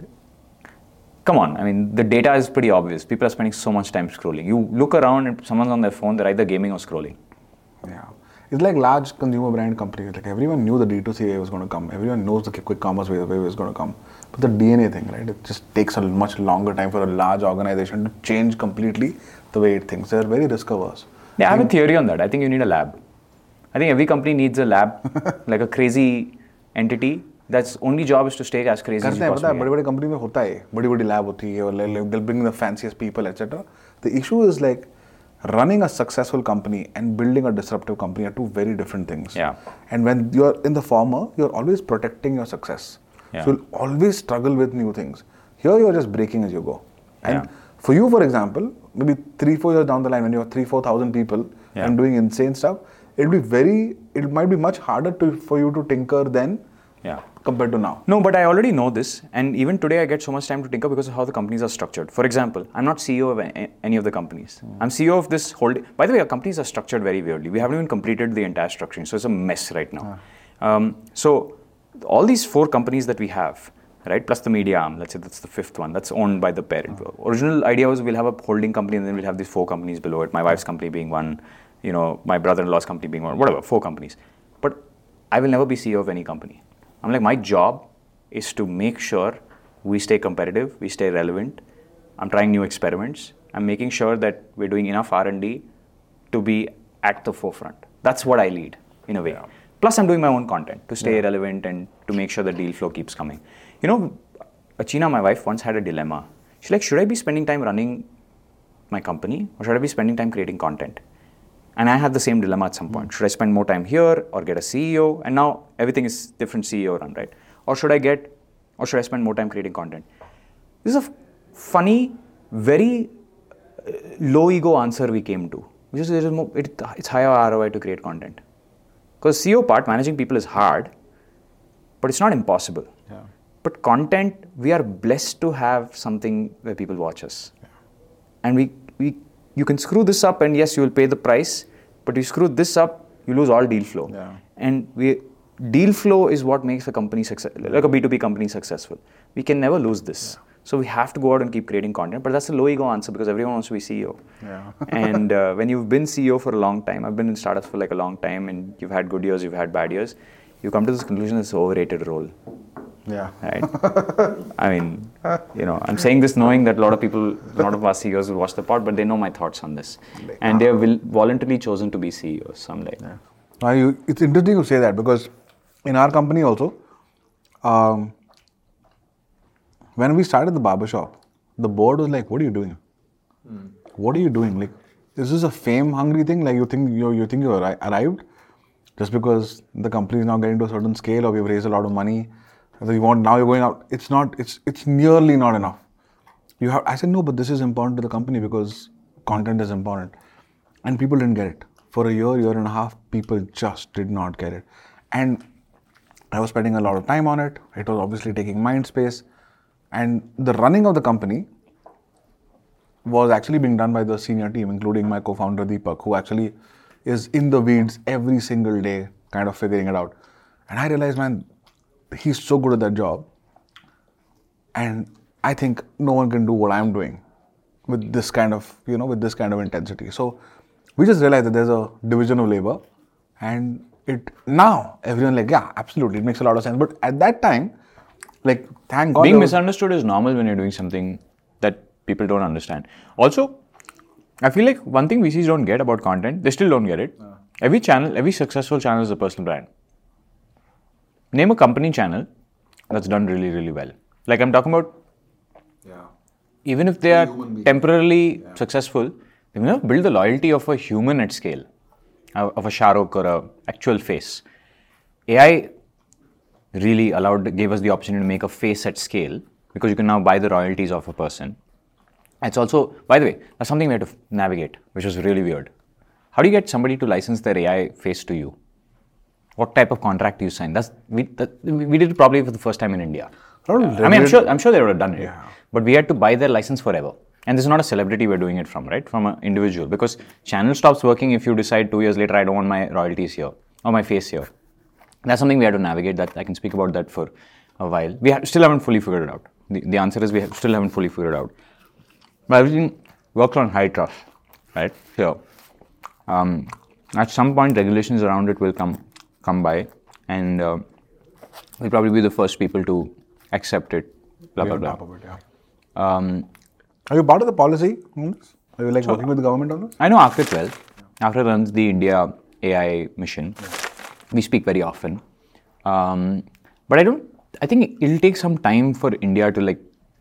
come on. I mean, the data is pretty obvious. People are spending so much time scrolling. You look around and someone's on their phone, they're either gaming or scrolling. Yeah. It's like large consumer brand companies. Like everyone knew the D2C wave was going to come. Everyone knows the quick commerce wave was going to come. But the DNA thing, right? It just takes a much longer time for a large organization to change completely the way it thinks. They're very risk averse. Yeah, I have a theory on that. I think you need a lab. I think every company needs a lab, like a crazy entity. That's only job is to stay as crazy as you possibly can. बड़े-बड़े company में होता है, बड़ी-बड़ी lab होती है, और they'll bring the fanciest people, etc. The issue is like running a successful company and building a disruptive company are two very different things. Yeah. And when you're in the former, you're always protecting your success. Yeah. So you'll always struggle with new things. Here you're just breaking as you go. And Yeah. for you, for example, maybe 3-4 years down the line when you have 3,000-4,000 people and doing insane stuff, it might be much harder for you to tinker than compared to now. No, but I already know this, and even today I get so much time to tinker because of how the companies are structured. For example, I'm not CEO of any of the companies. I'm CEO of this whole. By the way, our companies are structured very weirdly. We haven't even completed the entire structuring, so it's a mess right now. So all these 4 companies that we have, right, plus the media arm, let's say that's the 5th one, that's owned by the parent. Original idea was we'll have a holding company and then we'll have these 4 companies below it, my wife's company being one, my brother-in-law's company being one, whatever, 4 companies. But I will never be CEO of any company. I'm like, my job is to make sure we stay competitive, we stay relevant. I'm trying new experiments. I'm making sure that we're doing enough R&D to be at the forefront. That's what I lead, in a way. Yeah. Plus, I'm doing my own content to stay relevant and to make sure the deal flow keeps coming. Achina, my wife, once had a dilemma. She's like, should I be spending time running my company or should I be spending time creating content? And I had the same dilemma at some point. Should I spend more time here or get a CEO? And now everything is different CEO run, right? Or should I spend more time creating content? This is a funny, very low ego answer we came to. Which is it's higher ROI to create content. Because CEO part, managing people is hard, but it's not impossible. Yeah. But content, we are blessed to have something where people watch us. Yeah. And you can screw this up and yes, you will pay the price, but you screw this up, you lose all deal flow. Yeah. And deal flow is what makes a company like a B2B company successful. We can never lose this. Yeah. So we have to go out and keep creating content, but that's a low ego answer because everyone wants to be CEO. Yeah. And when you've been CEO for a long time, I've been in startups for like a long time and you've had good years, you've had bad years, you come to this conclusion it's an overrated role. Yeah. Right? I mean, I'm saying this knowing that a lot of our CEOs will watch the pod, but they know my thoughts on this. And they have voluntarily chosen to be CEOs. So I'm like, it's interesting you say that because in our company also, when we started the barbershop, the board was like, what are you doing? What are you doing? Like, is this a fame-hungry thing? Like, you think you arrived just because the company is now getting to a certain scale or we've raised a lot of money. Now you're going out. It's nearly not enough. I said, no, but this is important to the company because content is important. And people didn't get it. For a year and a half, people just did not get it. And I was spending a lot of time on it. It was obviously taking mind space. And the running of the company was actually being done by the senior team, including my co-founder Deepak, who actually is in the weeds every single day, kind of figuring it out. And I realized, man, he's so good at that job. And I think no one can do what I'm doing with this kind of, intensity. So we just realized that there's a division of labor. And now everyone like, yeah, absolutely, it makes a lot of sense. But at that time, like, thank God. Being misunderstood is normal when you're doing something that people don't understand. Also, I feel like one thing VCs don't get about content, they still don't get it. Every successful channel is a personal brand. Name a company channel that's done really, really well. Like I'm talking about, even if they are temporarily successful, they will never build the loyalty of a human at scale, of a Shahrukh or an actual face. AI really gave us the opportunity to make a face at scale because you can now buy the royalties of a person. It's also, by the way, that's something we had to navigate, which was really weird. How do you get somebody to license their AI face to you? What type of contract do you sign? We did it probably for the first time in India. I'm sure they would have done it, but we had to buy their license forever. And this is not a celebrity we're doing it from, right? From an individual, because channel stops working if you decide 2 years later I don't want my royalties here or my face here. That's something we had to navigate. That I can speak about that for a while. We still haven't fully figured it out. The answer is still haven't fully figured it out. But everything works on high trust, right? So at some point, regulations around it will come by, and we'll probably be the first people to accept it. Blah blah blah. Are you part of the policy on this? Are you working with the government on this? I know After 12. After runs the India AI mission. Yeah. We speak very often. But I think it'll take some time for India to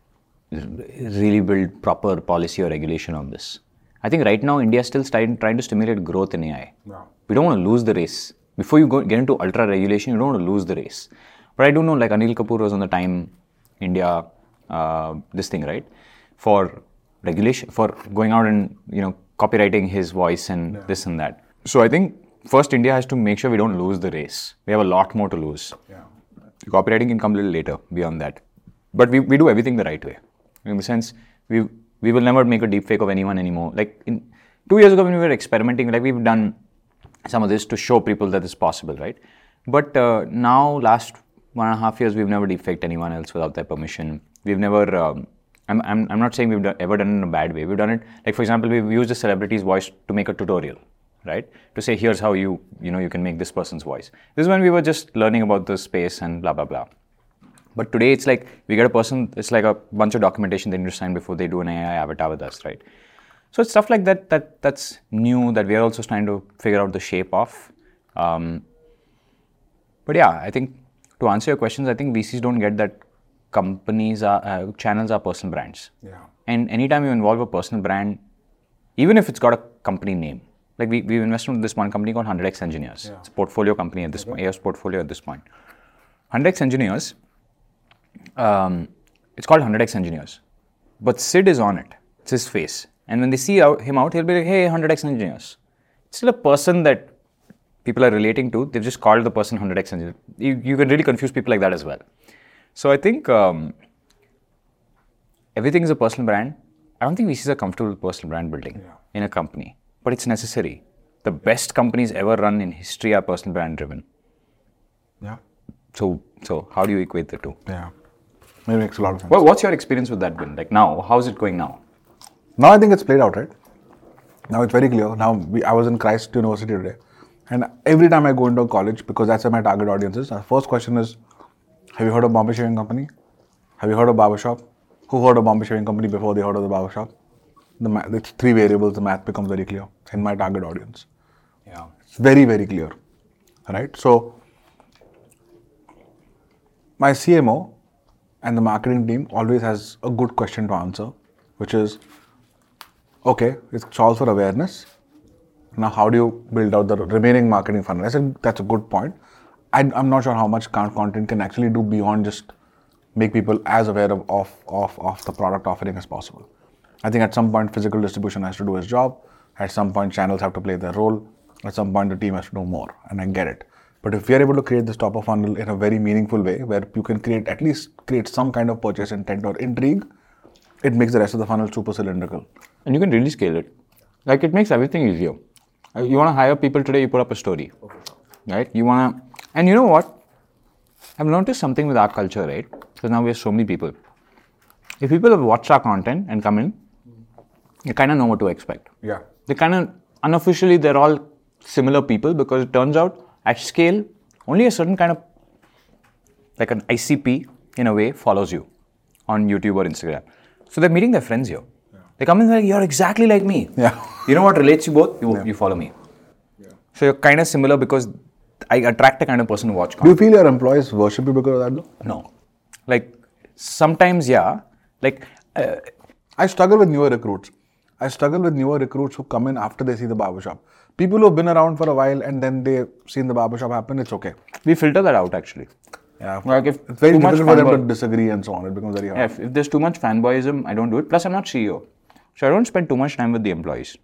really build proper policy or regulation on this. I think right now India is still trying to stimulate growth in AI. Yeah. We don't want to lose the race. Before you get into ultra regulation, you don't want to lose the race. But I do know Anil Kapoor was on the Time India, this thing, right? For regulation, for going out and, copywriting his voice and this and that. So I think first India has to make sure we don't lose the race. We have a lot more to lose. Yeah. Copywriting can come a little later beyond that. But we do everything the right way. In the sense, we will never make a deepfake of anyone anymore. 2 years ago when we were experimenting, we've done some of this to show people that it's possible, right? But now last 1.5 years, we've never defaked anyone else without their permission. We've never. I'm not saying we've ever done it in a bad way. We've done it, like for example, we've used a celebrity's voice to make a tutorial, right? To say here's how you can make this person's voice. This is when we were just learning about the space and blah blah blah. But today it's like we get a person. It's like a bunch of documentation they need to sign before they do an AI avatar with us, right? So it's stuff like that that's new that we are also trying to figure out the shape of. But yeah, I think to answer your questions, I think VCs don't get that channels are personal brands. Yeah. And anytime you involve a personal brand, even if it's got a company name, like we've invested in this one company called 100x Engineers. Yeah. It's a portfolio company at this point, AF's portfolio at this point. 100x Engineers, it's called 100x Engineers. But Sid is on it. It's his face. And when they see him out, he'll be like, hey, 100x Engineers. It's still a person that people are relating to. They've just called the person 100x Engineers. You can really confuse people like that as well. So I think everything is a personal brand. I don't think VCs are comfortable with personal brand building in a company, but it's necessary. The best companies ever run in history are personal brand driven. Yeah. So how do you equate the two? Yeah. It makes a lot of sense. What's your experience with that win? Like now, how's it going now? Now I think it's played out, right? Now it's very clear. Now I was in Christ University today, and every time I go into a college, because that's where my target audience is, our first question is, have you heard of Bombay Shaving Company? Have you heard of Barbershop? Who heard of Bombay Shaving Company before they heard of the Barbershop? It's 3 variables, the math becomes very clear in my target audience. Yeah. It's very, very clear, right? So, my CMO and the marketing team always has a good question to answer, which is, okay, it's all for awareness. Now, how do you build out the remaining marketing funnel? I said, that's a good point. I'm not sure how much content can actually do beyond just make people as aware of the product offering as possible. I think at some point, physical distribution has to do its job. At some point, channels have to play their role. At some point, the team has to do more, and I get it. But if we are able to create this top of funnel in a very meaningful way, where you can at least create some kind of purchase intent or intrigue, it makes the rest of the funnel super cylindrical. And you can really scale it. Like it makes everything easier. You want to hire people today, you put up a story, right? And you know what? I've noticed something with our culture, right? Because now we have so many people. If people have watched our content and come in, you kind of know what to expect. Yeah. They kind of, unofficially, they're all similar people because it turns out at scale, only a certain kind of, like an ICP in a way, follows you on YouTube or Instagram. So they're meeting their friends here. Yeah. They come in and they're like, you're exactly like me. Yeah. You know what relates you both? You follow me. Yeah. So you're kind of similar because I attract the kind of person who watch content. Do you feel your employees worship you because of that though? No. Like, sometimes, yeah. Like, I struggle with newer recruits. Who come in after they see the barbershop. People who have been around for a while and then they've seen the barbershop happen, it's okay. We filter that out actually. Yeah. Like if it's very difficult for them to disagree and so on. It becomes very hard. Yeah, if there's too much fanboyism, I don't do it. Plus, I'm not CEO. So I don't spend too much time with the employees.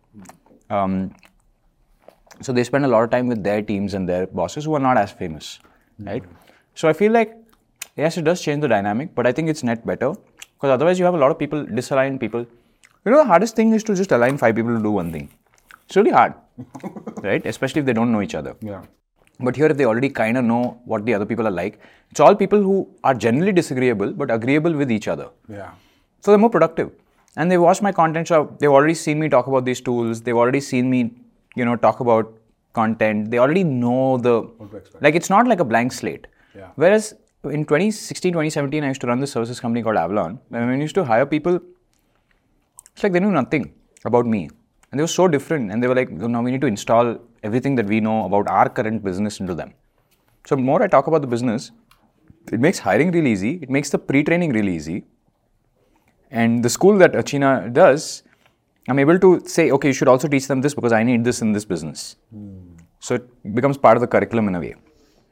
So they spend a lot of time with their teams and their bosses who are not as famous, right? So I feel like, yes, it does change the dynamic, but I think it's net better because otherwise you have a lot of people, disaligned people. You know, the hardest thing is to just align 5 people to do one thing. It's really hard, right? Especially if they don't know each other. Yeah. But here, if they already kind of know what the other people are like, it's all people who are generally disagreeable but agreeable with each other. Yeah. So they're more productive. And they watch my content, so they've already seen me talk about these tools. They've already seen me, talk about content. They already know like it's not like a blank slate. Yeah. Whereas in 2016, 2017, I used to run this services company called Avalon. And when I used to hire people, it's like they knew nothing about me. And they were so different. And they were like, now we need to install everything that we know about our current business into them. So the more I talk about the business, it makes hiring really easy. It makes the pre-training really easy. And the school that Achina does, I'm able to say, okay, you should also teach them this because I need this in this business. So it becomes part of the curriculum in a way.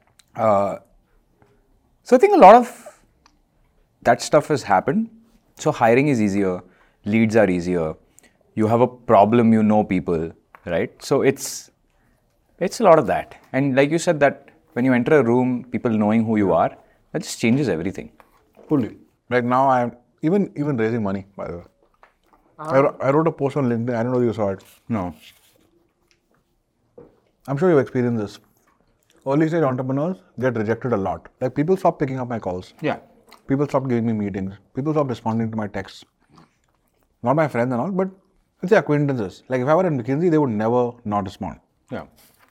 So I think a lot of that stuff has happened. So hiring is easier, leads are easier. You have a problem, you know people, right? So it's a lot of that. And like you said, that when you enter a room, people knowing who you are, that just changes everything. Fully. Like now I'm even raising money, by the way. I wrote a post on LinkedIn. I don't know if you saw it. No. I'm sure you've experienced this. early stage entrepreneurs get rejected a lot. Like people stop picking up my calls. Yeah. People stop giving me meetings. People stop responding to my texts. Not my friends and all, but it's acquaintances. Like if I were in McKinsey, they would never not respond. Yeah.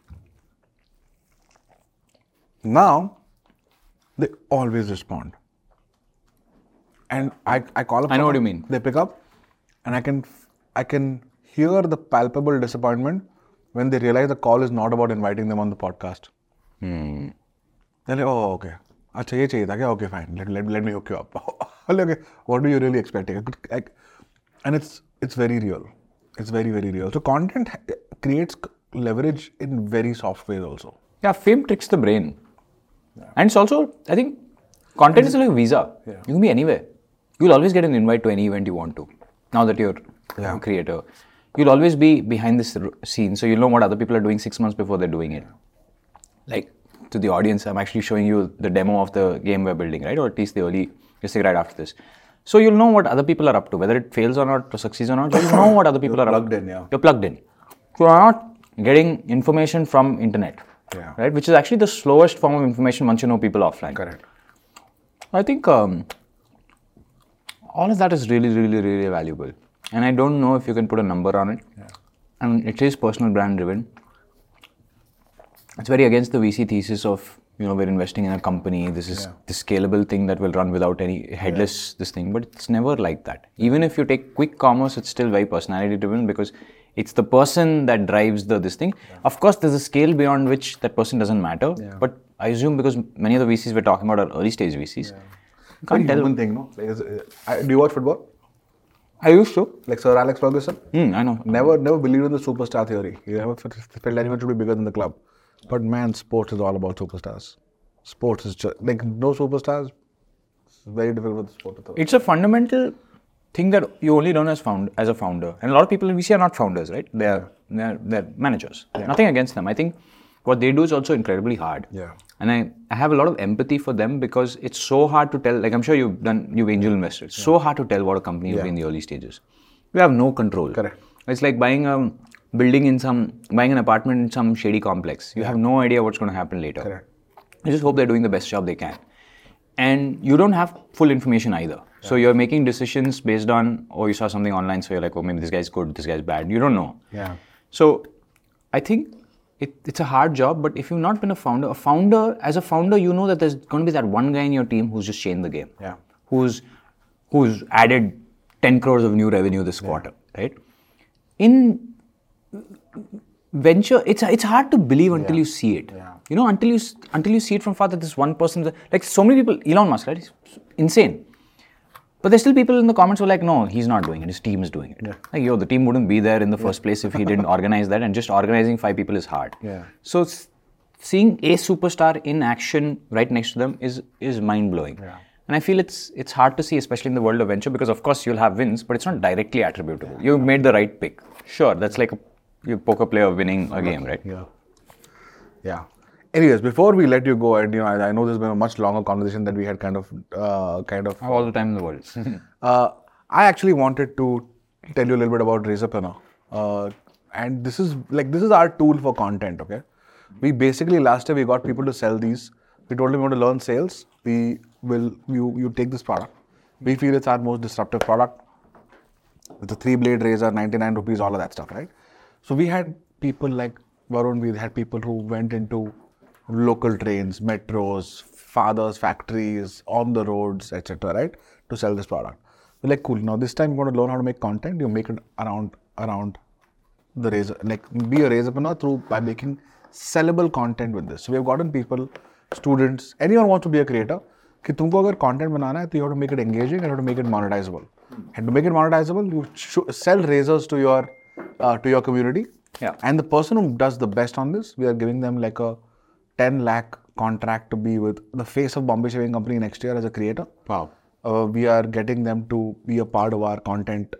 Now, they always respond. And I call up. I know what someone, you mean. They pick up, and I can hear the palpable disappointment when they realize the call is not about inviting them on the podcast. They're like, oh, okay. Acha, ye chahiye tha kya? Okay, fine. Let me hook you up. Okay, what do you really expect? And it's very real. It's very, very real. So content creates leverage in very soft ways also. Yeah, fame tricks the brain. And it's also, I think, content is like a visa. Yeah. You can be anywhere. You'll always get an invite to any event you want to. Now that you're a creator, you'll always be behind this scene, so you'll know what other people are doing 6 months before they're doing it. Like, to the audience, I'm actually showing you the demo of the game we're building, right? Or at least the early, just right after this. So you'll know what other people are up to, whether it fails or not, or succeeds or not. You'll know what other people are up to. Plugged in, yeah. You're plugged in. So you're not getting information from internet, right? Which is actually the slowest form of information once you know people offline. Correct. I think all of that is really, really, really valuable. And I don't know if you can put a number on it. Yeah. And it is personal brand driven. It's very against the VC thesis of, we're investing in a company. This is the scalable thing that will run without any headless this thing. But it's never like that. Even if you take quick commerce, it's still very personality driven because it's the person that drives this thing. Yeah. Of course, there's a scale beyond which that person doesn't matter. Yeah. But I assume because many of the VCs we're talking about are early stage VCs. Yeah. You can't tell. Human thing, no? Like, do you watch football? I used to. Like Sir Alex Ferguson? I know. Never believed in the superstar theory. He never felt anyone should be bigger than the club. But man, sports is all about superstars. Sports is just, like, no superstars. It's very difficult with the sport. It's a fundamental thing that you only learn as a founder. And a lot of people in VC are not founders, right? They're managers. Yeah. Nothing against them. I think what they do is also incredibly hard. Yeah. And I have a lot of empathy for them because it's so hard to tell, like I'm sure you've angel invested. It's so hard to tell what a company will be in the early stages. You have no control. Correct. It's like buying an apartment in some shady complex. You have no idea what's going to happen later. Correct. You just hope they're doing the best job they can. And you don't have full information either. Yeah. So you're making decisions based on, you saw something online, so you're like, maybe this guy's good, this guy's bad. You don't know. Yeah. So I think it's a hard job, but if you've not been as a founder, you know that there's going to be that one guy in your team who's just changed the game. Yeah. Who's added 10 crores of new revenue this quarter, right? In venture, it's hard to believe until you see it. Yeah. Until you see it from far that this one person, like so many people, Elon Musk, right? He's insane. But there's still people in the comments who are like, no, he's not doing it, his team is doing it. Yeah. Like, the team wouldn't be there in the first place if he didn't organize that, and just organizing 5 people is hard. Yeah. So seeing a superstar in action right next to them is mind-blowing. Yeah. And I feel it's hard to see, especially in the world of venture, because of course you'll have wins, but it's not directly attributable. You made the right pick. Sure, that's like a poker player winning a game, right? Yeah. Yeah. Anyways, before we let you go, and I know this has been a much longer conversation that we had kind of. I have all the time in the world. I actually wanted to tell you a little bit about Razorpreneur, and this is our tool for content. Okay, we basically last year we got people to sell these. We told them we want to learn sales. You take this product. We feel it's our most disruptive product. With the 3-blade razor, 99 rupees, all of that stuff, right? So we had people like Varun. We had people who went into local trains, metros, fathers' factories, on the roads, etc., right, to sell this product. We're like, cool. Now this time you want to learn how to make content. You make it around the razor, like be a razorpreneur by making sellable content with this. So we have gotten people, students, anyone wants to be a creator. कि तुमको अगर content बनाना है, तो you have to make it engaging and you have to make it monetizable. And to make it monetizable, you sell razors to your community. Yeah. And the person who does the best on this, we are giving them like a 10 lakh contract to be with the face of Bombay Shaving Company next year as a creator. Wow. We are getting them to be a part of our content,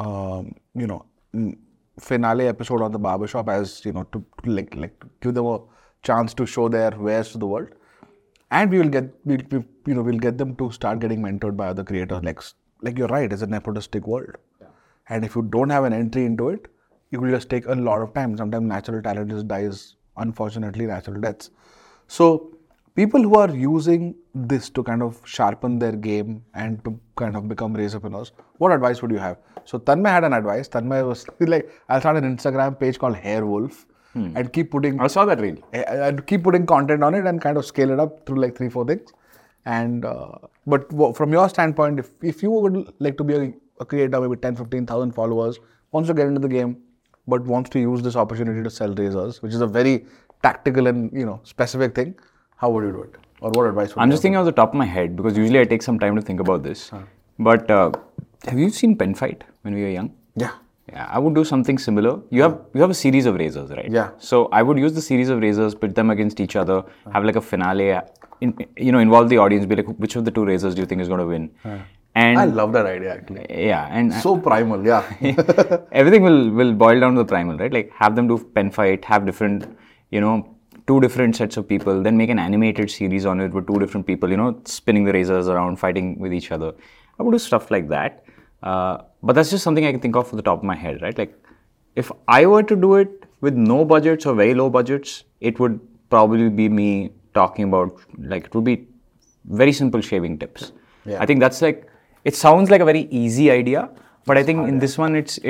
finale episode on the barbershop, as to like give them a chance to show their wares to the world. And we'll get them to start getting mentored by other creators. Like you're right, it's a nepotistic world. Yeah. And if you don't have an entry into it, it will just take a lot of time. Sometimes natural talent just dies, unfortunately, natural deaths. So people who are using this to kind of sharpen their game and to kind of become razorpreneurs, what advice would you have? So Tanmay had an advice. Tanmay was like, I'll start an Instagram page called Hair Wolf and keep putting I saw that reel. and keep putting content on it and kind of scale it up through like 3-4 things. And but from your standpoint, if you would like to be a creator, maybe 10,000-15,000 followers, wants to get into the game, but wants to use this opportunity to sell razors, which is a very tactical and specific thing, how would you do it? Or what advice would I'm you just thinking off the top of my head because usually I take some time to think about this. But have you seen Pen Fight when we were young? Yeah. Yeah, I would do something similar. You have a series of razors, right? Yeah. So I would use the series of razors, pit them against each other, have like a finale, involve the audience, be like, which of the two razors do you think is going to win? And I love that idea actually. yeah, and So primal, yeah. everything will boil down to the primal, right? Like have them do pen fight, have different, two different sets of people, then make an animated series on it with two different people, spinning the razors around, fighting with each other. I would do stuff like that. But that's just something I can think of off the top of my head, right? Like if I were to do it with no budgets or very low budgets, it would probably be me talking about, like, it would be very simple shaving tips. Yeah. I think that's like, it sounds like a very easy idea, but I think in this one, it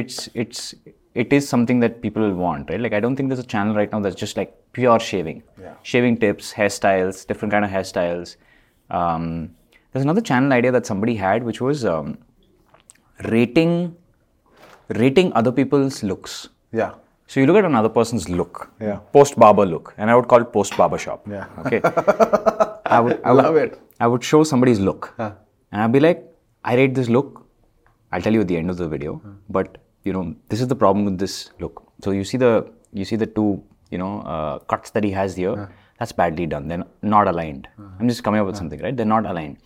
is something that people will want, right? Like, I don't think there's a channel right now that's just like pure shaving. Yeah. Shaving tips, hairstyles, different kind of hairstyles. There's another channel idea that somebody had, which was rating other people's looks. Yeah. So you look at another person's look, Yeah. post-barber look, and I would call it post-barber shop. Yeah. Okay. I would Love it. I would show somebody's look, and I'd be like, I rate this look. I'll tell you at the end of the video, but this is the problem with this look. So you see the two cuts that he has here. That's badly done. They're not aligned. I'm just coming up with something, right? They're not aligned.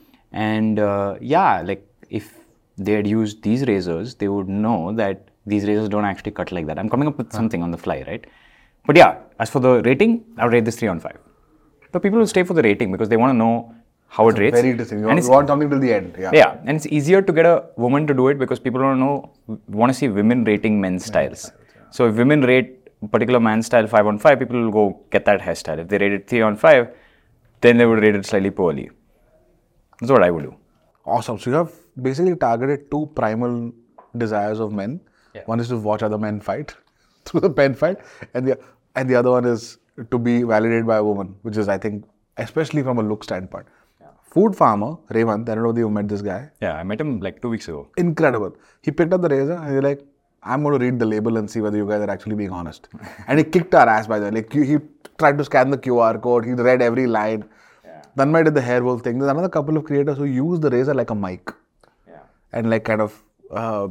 And like if they had used these razors, they would know that these razors don't actually cut like that. I'm coming up with something on the fly, right? But yeah, as for the rating, I would rate this 3 on 5. But people will stay for the rating because they want to know how it rates. Very interesting. You want something till the end. Yeah. Yeah, and it's easier to get a woman to do it because people want to see women rating men's styles. So if women rate a particular man's style 5 on 5, people will go get that hairstyle. If they rate it 3 on 5, then they would rate it slightly poorly. That's what I would do. Awesome. So you have basically targeted two primal desires of men. Yeah. One is to watch other men fight through the pen fight, and the other one is to be validated by a woman, which is, I think, especially from a look standpoint. Food farmer, Revant, I don't know if you met this guy. Yeah, I met him like 2 weeks ago. Incredible. He picked up the razor and he's like, I'm going to read the label and see whether you guys are actually being honest. And he kicked our ass, by the way. Like, he tried to scan the QR code, he read every line. Tanmay did the hair wolf thing. There's another couple of creators who use the razor like a mic. And like kind of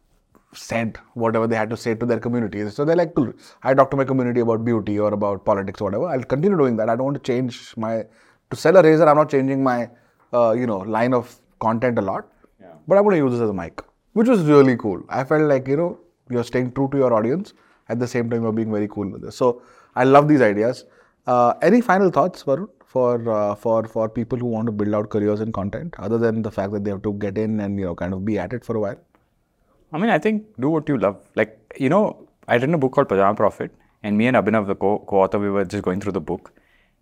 said whatever they had to say to their communities. So they're like, cool, I talk to my community about beauty or about politics or whatever. I'll continue doing that. I don't want to change to sell a razor, I'm not changing my, line of content a lot. But I'm going to use this as a mic, which was really cool. I felt like, you're staying true to your audience. At the same time, you're being very cool with this. So I love these ideas. Any final thoughts, Varun, for people who want to build out careers in content, other than the fact that they have to get in and, kind of be at it for a while? I mean, I think do what you love. Like, I read a book called Pajama Profit, and me and Abhinav, the co-author, we were just going through the book.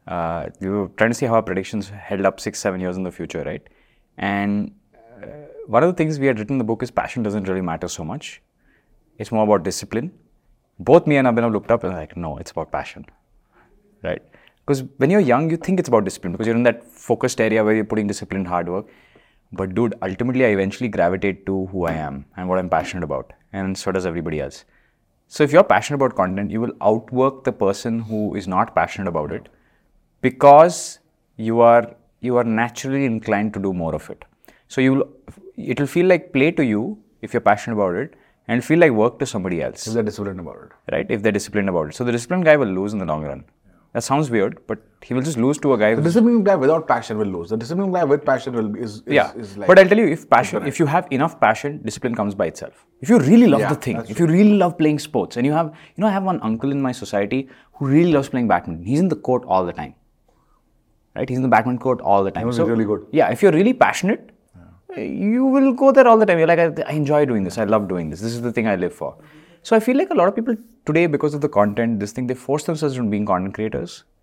We were trying to see how our predictions held up 6-7 years in the future, right? And one of the things we had written in the book is passion doesn't really matter so much. It's more about discipline. Both me and Abhinav looked up and were like, no, it's about passion, right? Because when you're young, you think it's about discipline because you're in that focused area where you're putting disciplined hard work. But dude, ultimately, I eventually gravitate to who I am and what I'm passionate about. And so does everybody else. So if you're passionate about content, you will outwork the person who is not passionate about it because you are naturally inclined to do more of it. So it will feel like play to you if you're passionate about it and feel like work to somebody else. If they're disciplined about it. Right? If they're disciplined about it. So the disciplined guy will lose in the long run. That sounds weird, but he will just lose to a guy. The disciplined guy without passion will lose. The disciplined guy with passion is like. But I'll tell you, if you have enough passion, discipline comes by itself. If you really love the thing, if you really love playing sports, and you have, I have one uncle in my society who really loves playing badminton. He's in the court all the time. Right? He's in the badminton court all the time. He was really good. Yeah, if you're really passionate, you will go there all the time. You're like, I enjoy doing this. I love doing this. This is the thing I live for. So I feel like a lot of people today, because of the content, this thing, they force themselves into being content creators.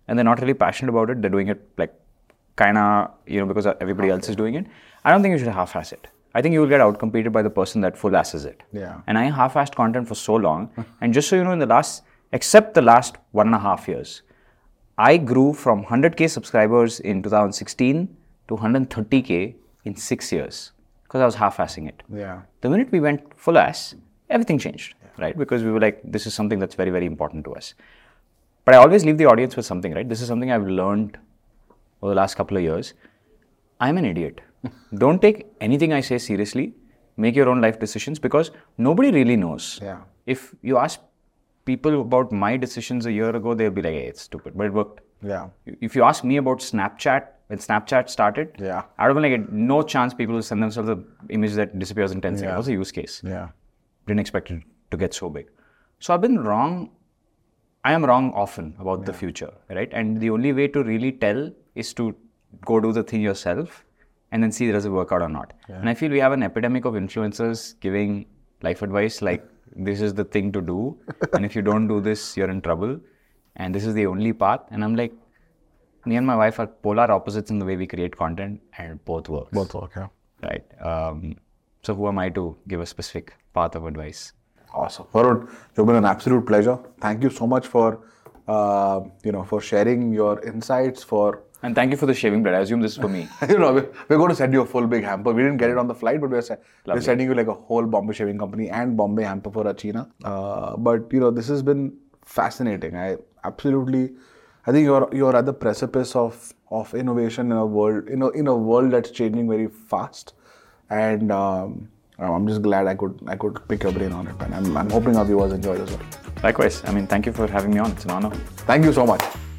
and they're not really passionate about it, they're doing it like kinda, because everybody else is doing it, I don't think you should half-ass it. I think you will get outcompeted by the person that full-asses it. Yeah. And I half-assed content for so long, and just so you know, except the last 1.5 years, I grew from 100K subscribers in 2016 to 130K in 6 years because I was half-assing it. Yeah. The minute we went full-ass, everything changed, right? Because we were like, this is something that's very, very important to us. But I always leave the audience with something, right? This is something I've learned over the last couple of years. I'm an idiot. Don't take anything I say seriously. Make your own life decisions because nobody really knows. Yeah. If you ask people about my decisions a year ago, they'll be like, hey, it's stupid, but it worked. Yeah. If you ask me about Snapchat, when Snapchat started, I don't like no chance people will send themselves an image that disappears in 10 seconds. What's the use case? Yeah. Didn't expect it to get so big. So I've been wrong. I am wrong often about the future, right? And the only way to really tell is to go do the thing yourself and then see does it work out or not. Yeah. And I feel we have an epidemic of influencers giving life advice like, this is the thing to do, and if you don't do this, you're in trouble, and this is the only path. And I'm like, me and my wife are polar opposites in the way we create content, and both work. Both work, yeah. Right. So who am I to give a specific path of advice? Awesome. Varun, you've been an absolute pleasure. Thank you so much for sharing your insights, And thank you for the shaving blade. I assume this is for me. we're going to send you a full big hamper. We didn't get it on the flight, but we're sending you like a whole Bombay Shaving Company and Bombay hamper for Achina. But this has been fascinating. I think you're at the precipice of innovation in a world in a world that's changing very fast. And I'm just glad I could pick your brain on it, and I'm hoping our viewers enjoyed as well. Likewise. Thank you for having me on. It's an honor. Thank you so much.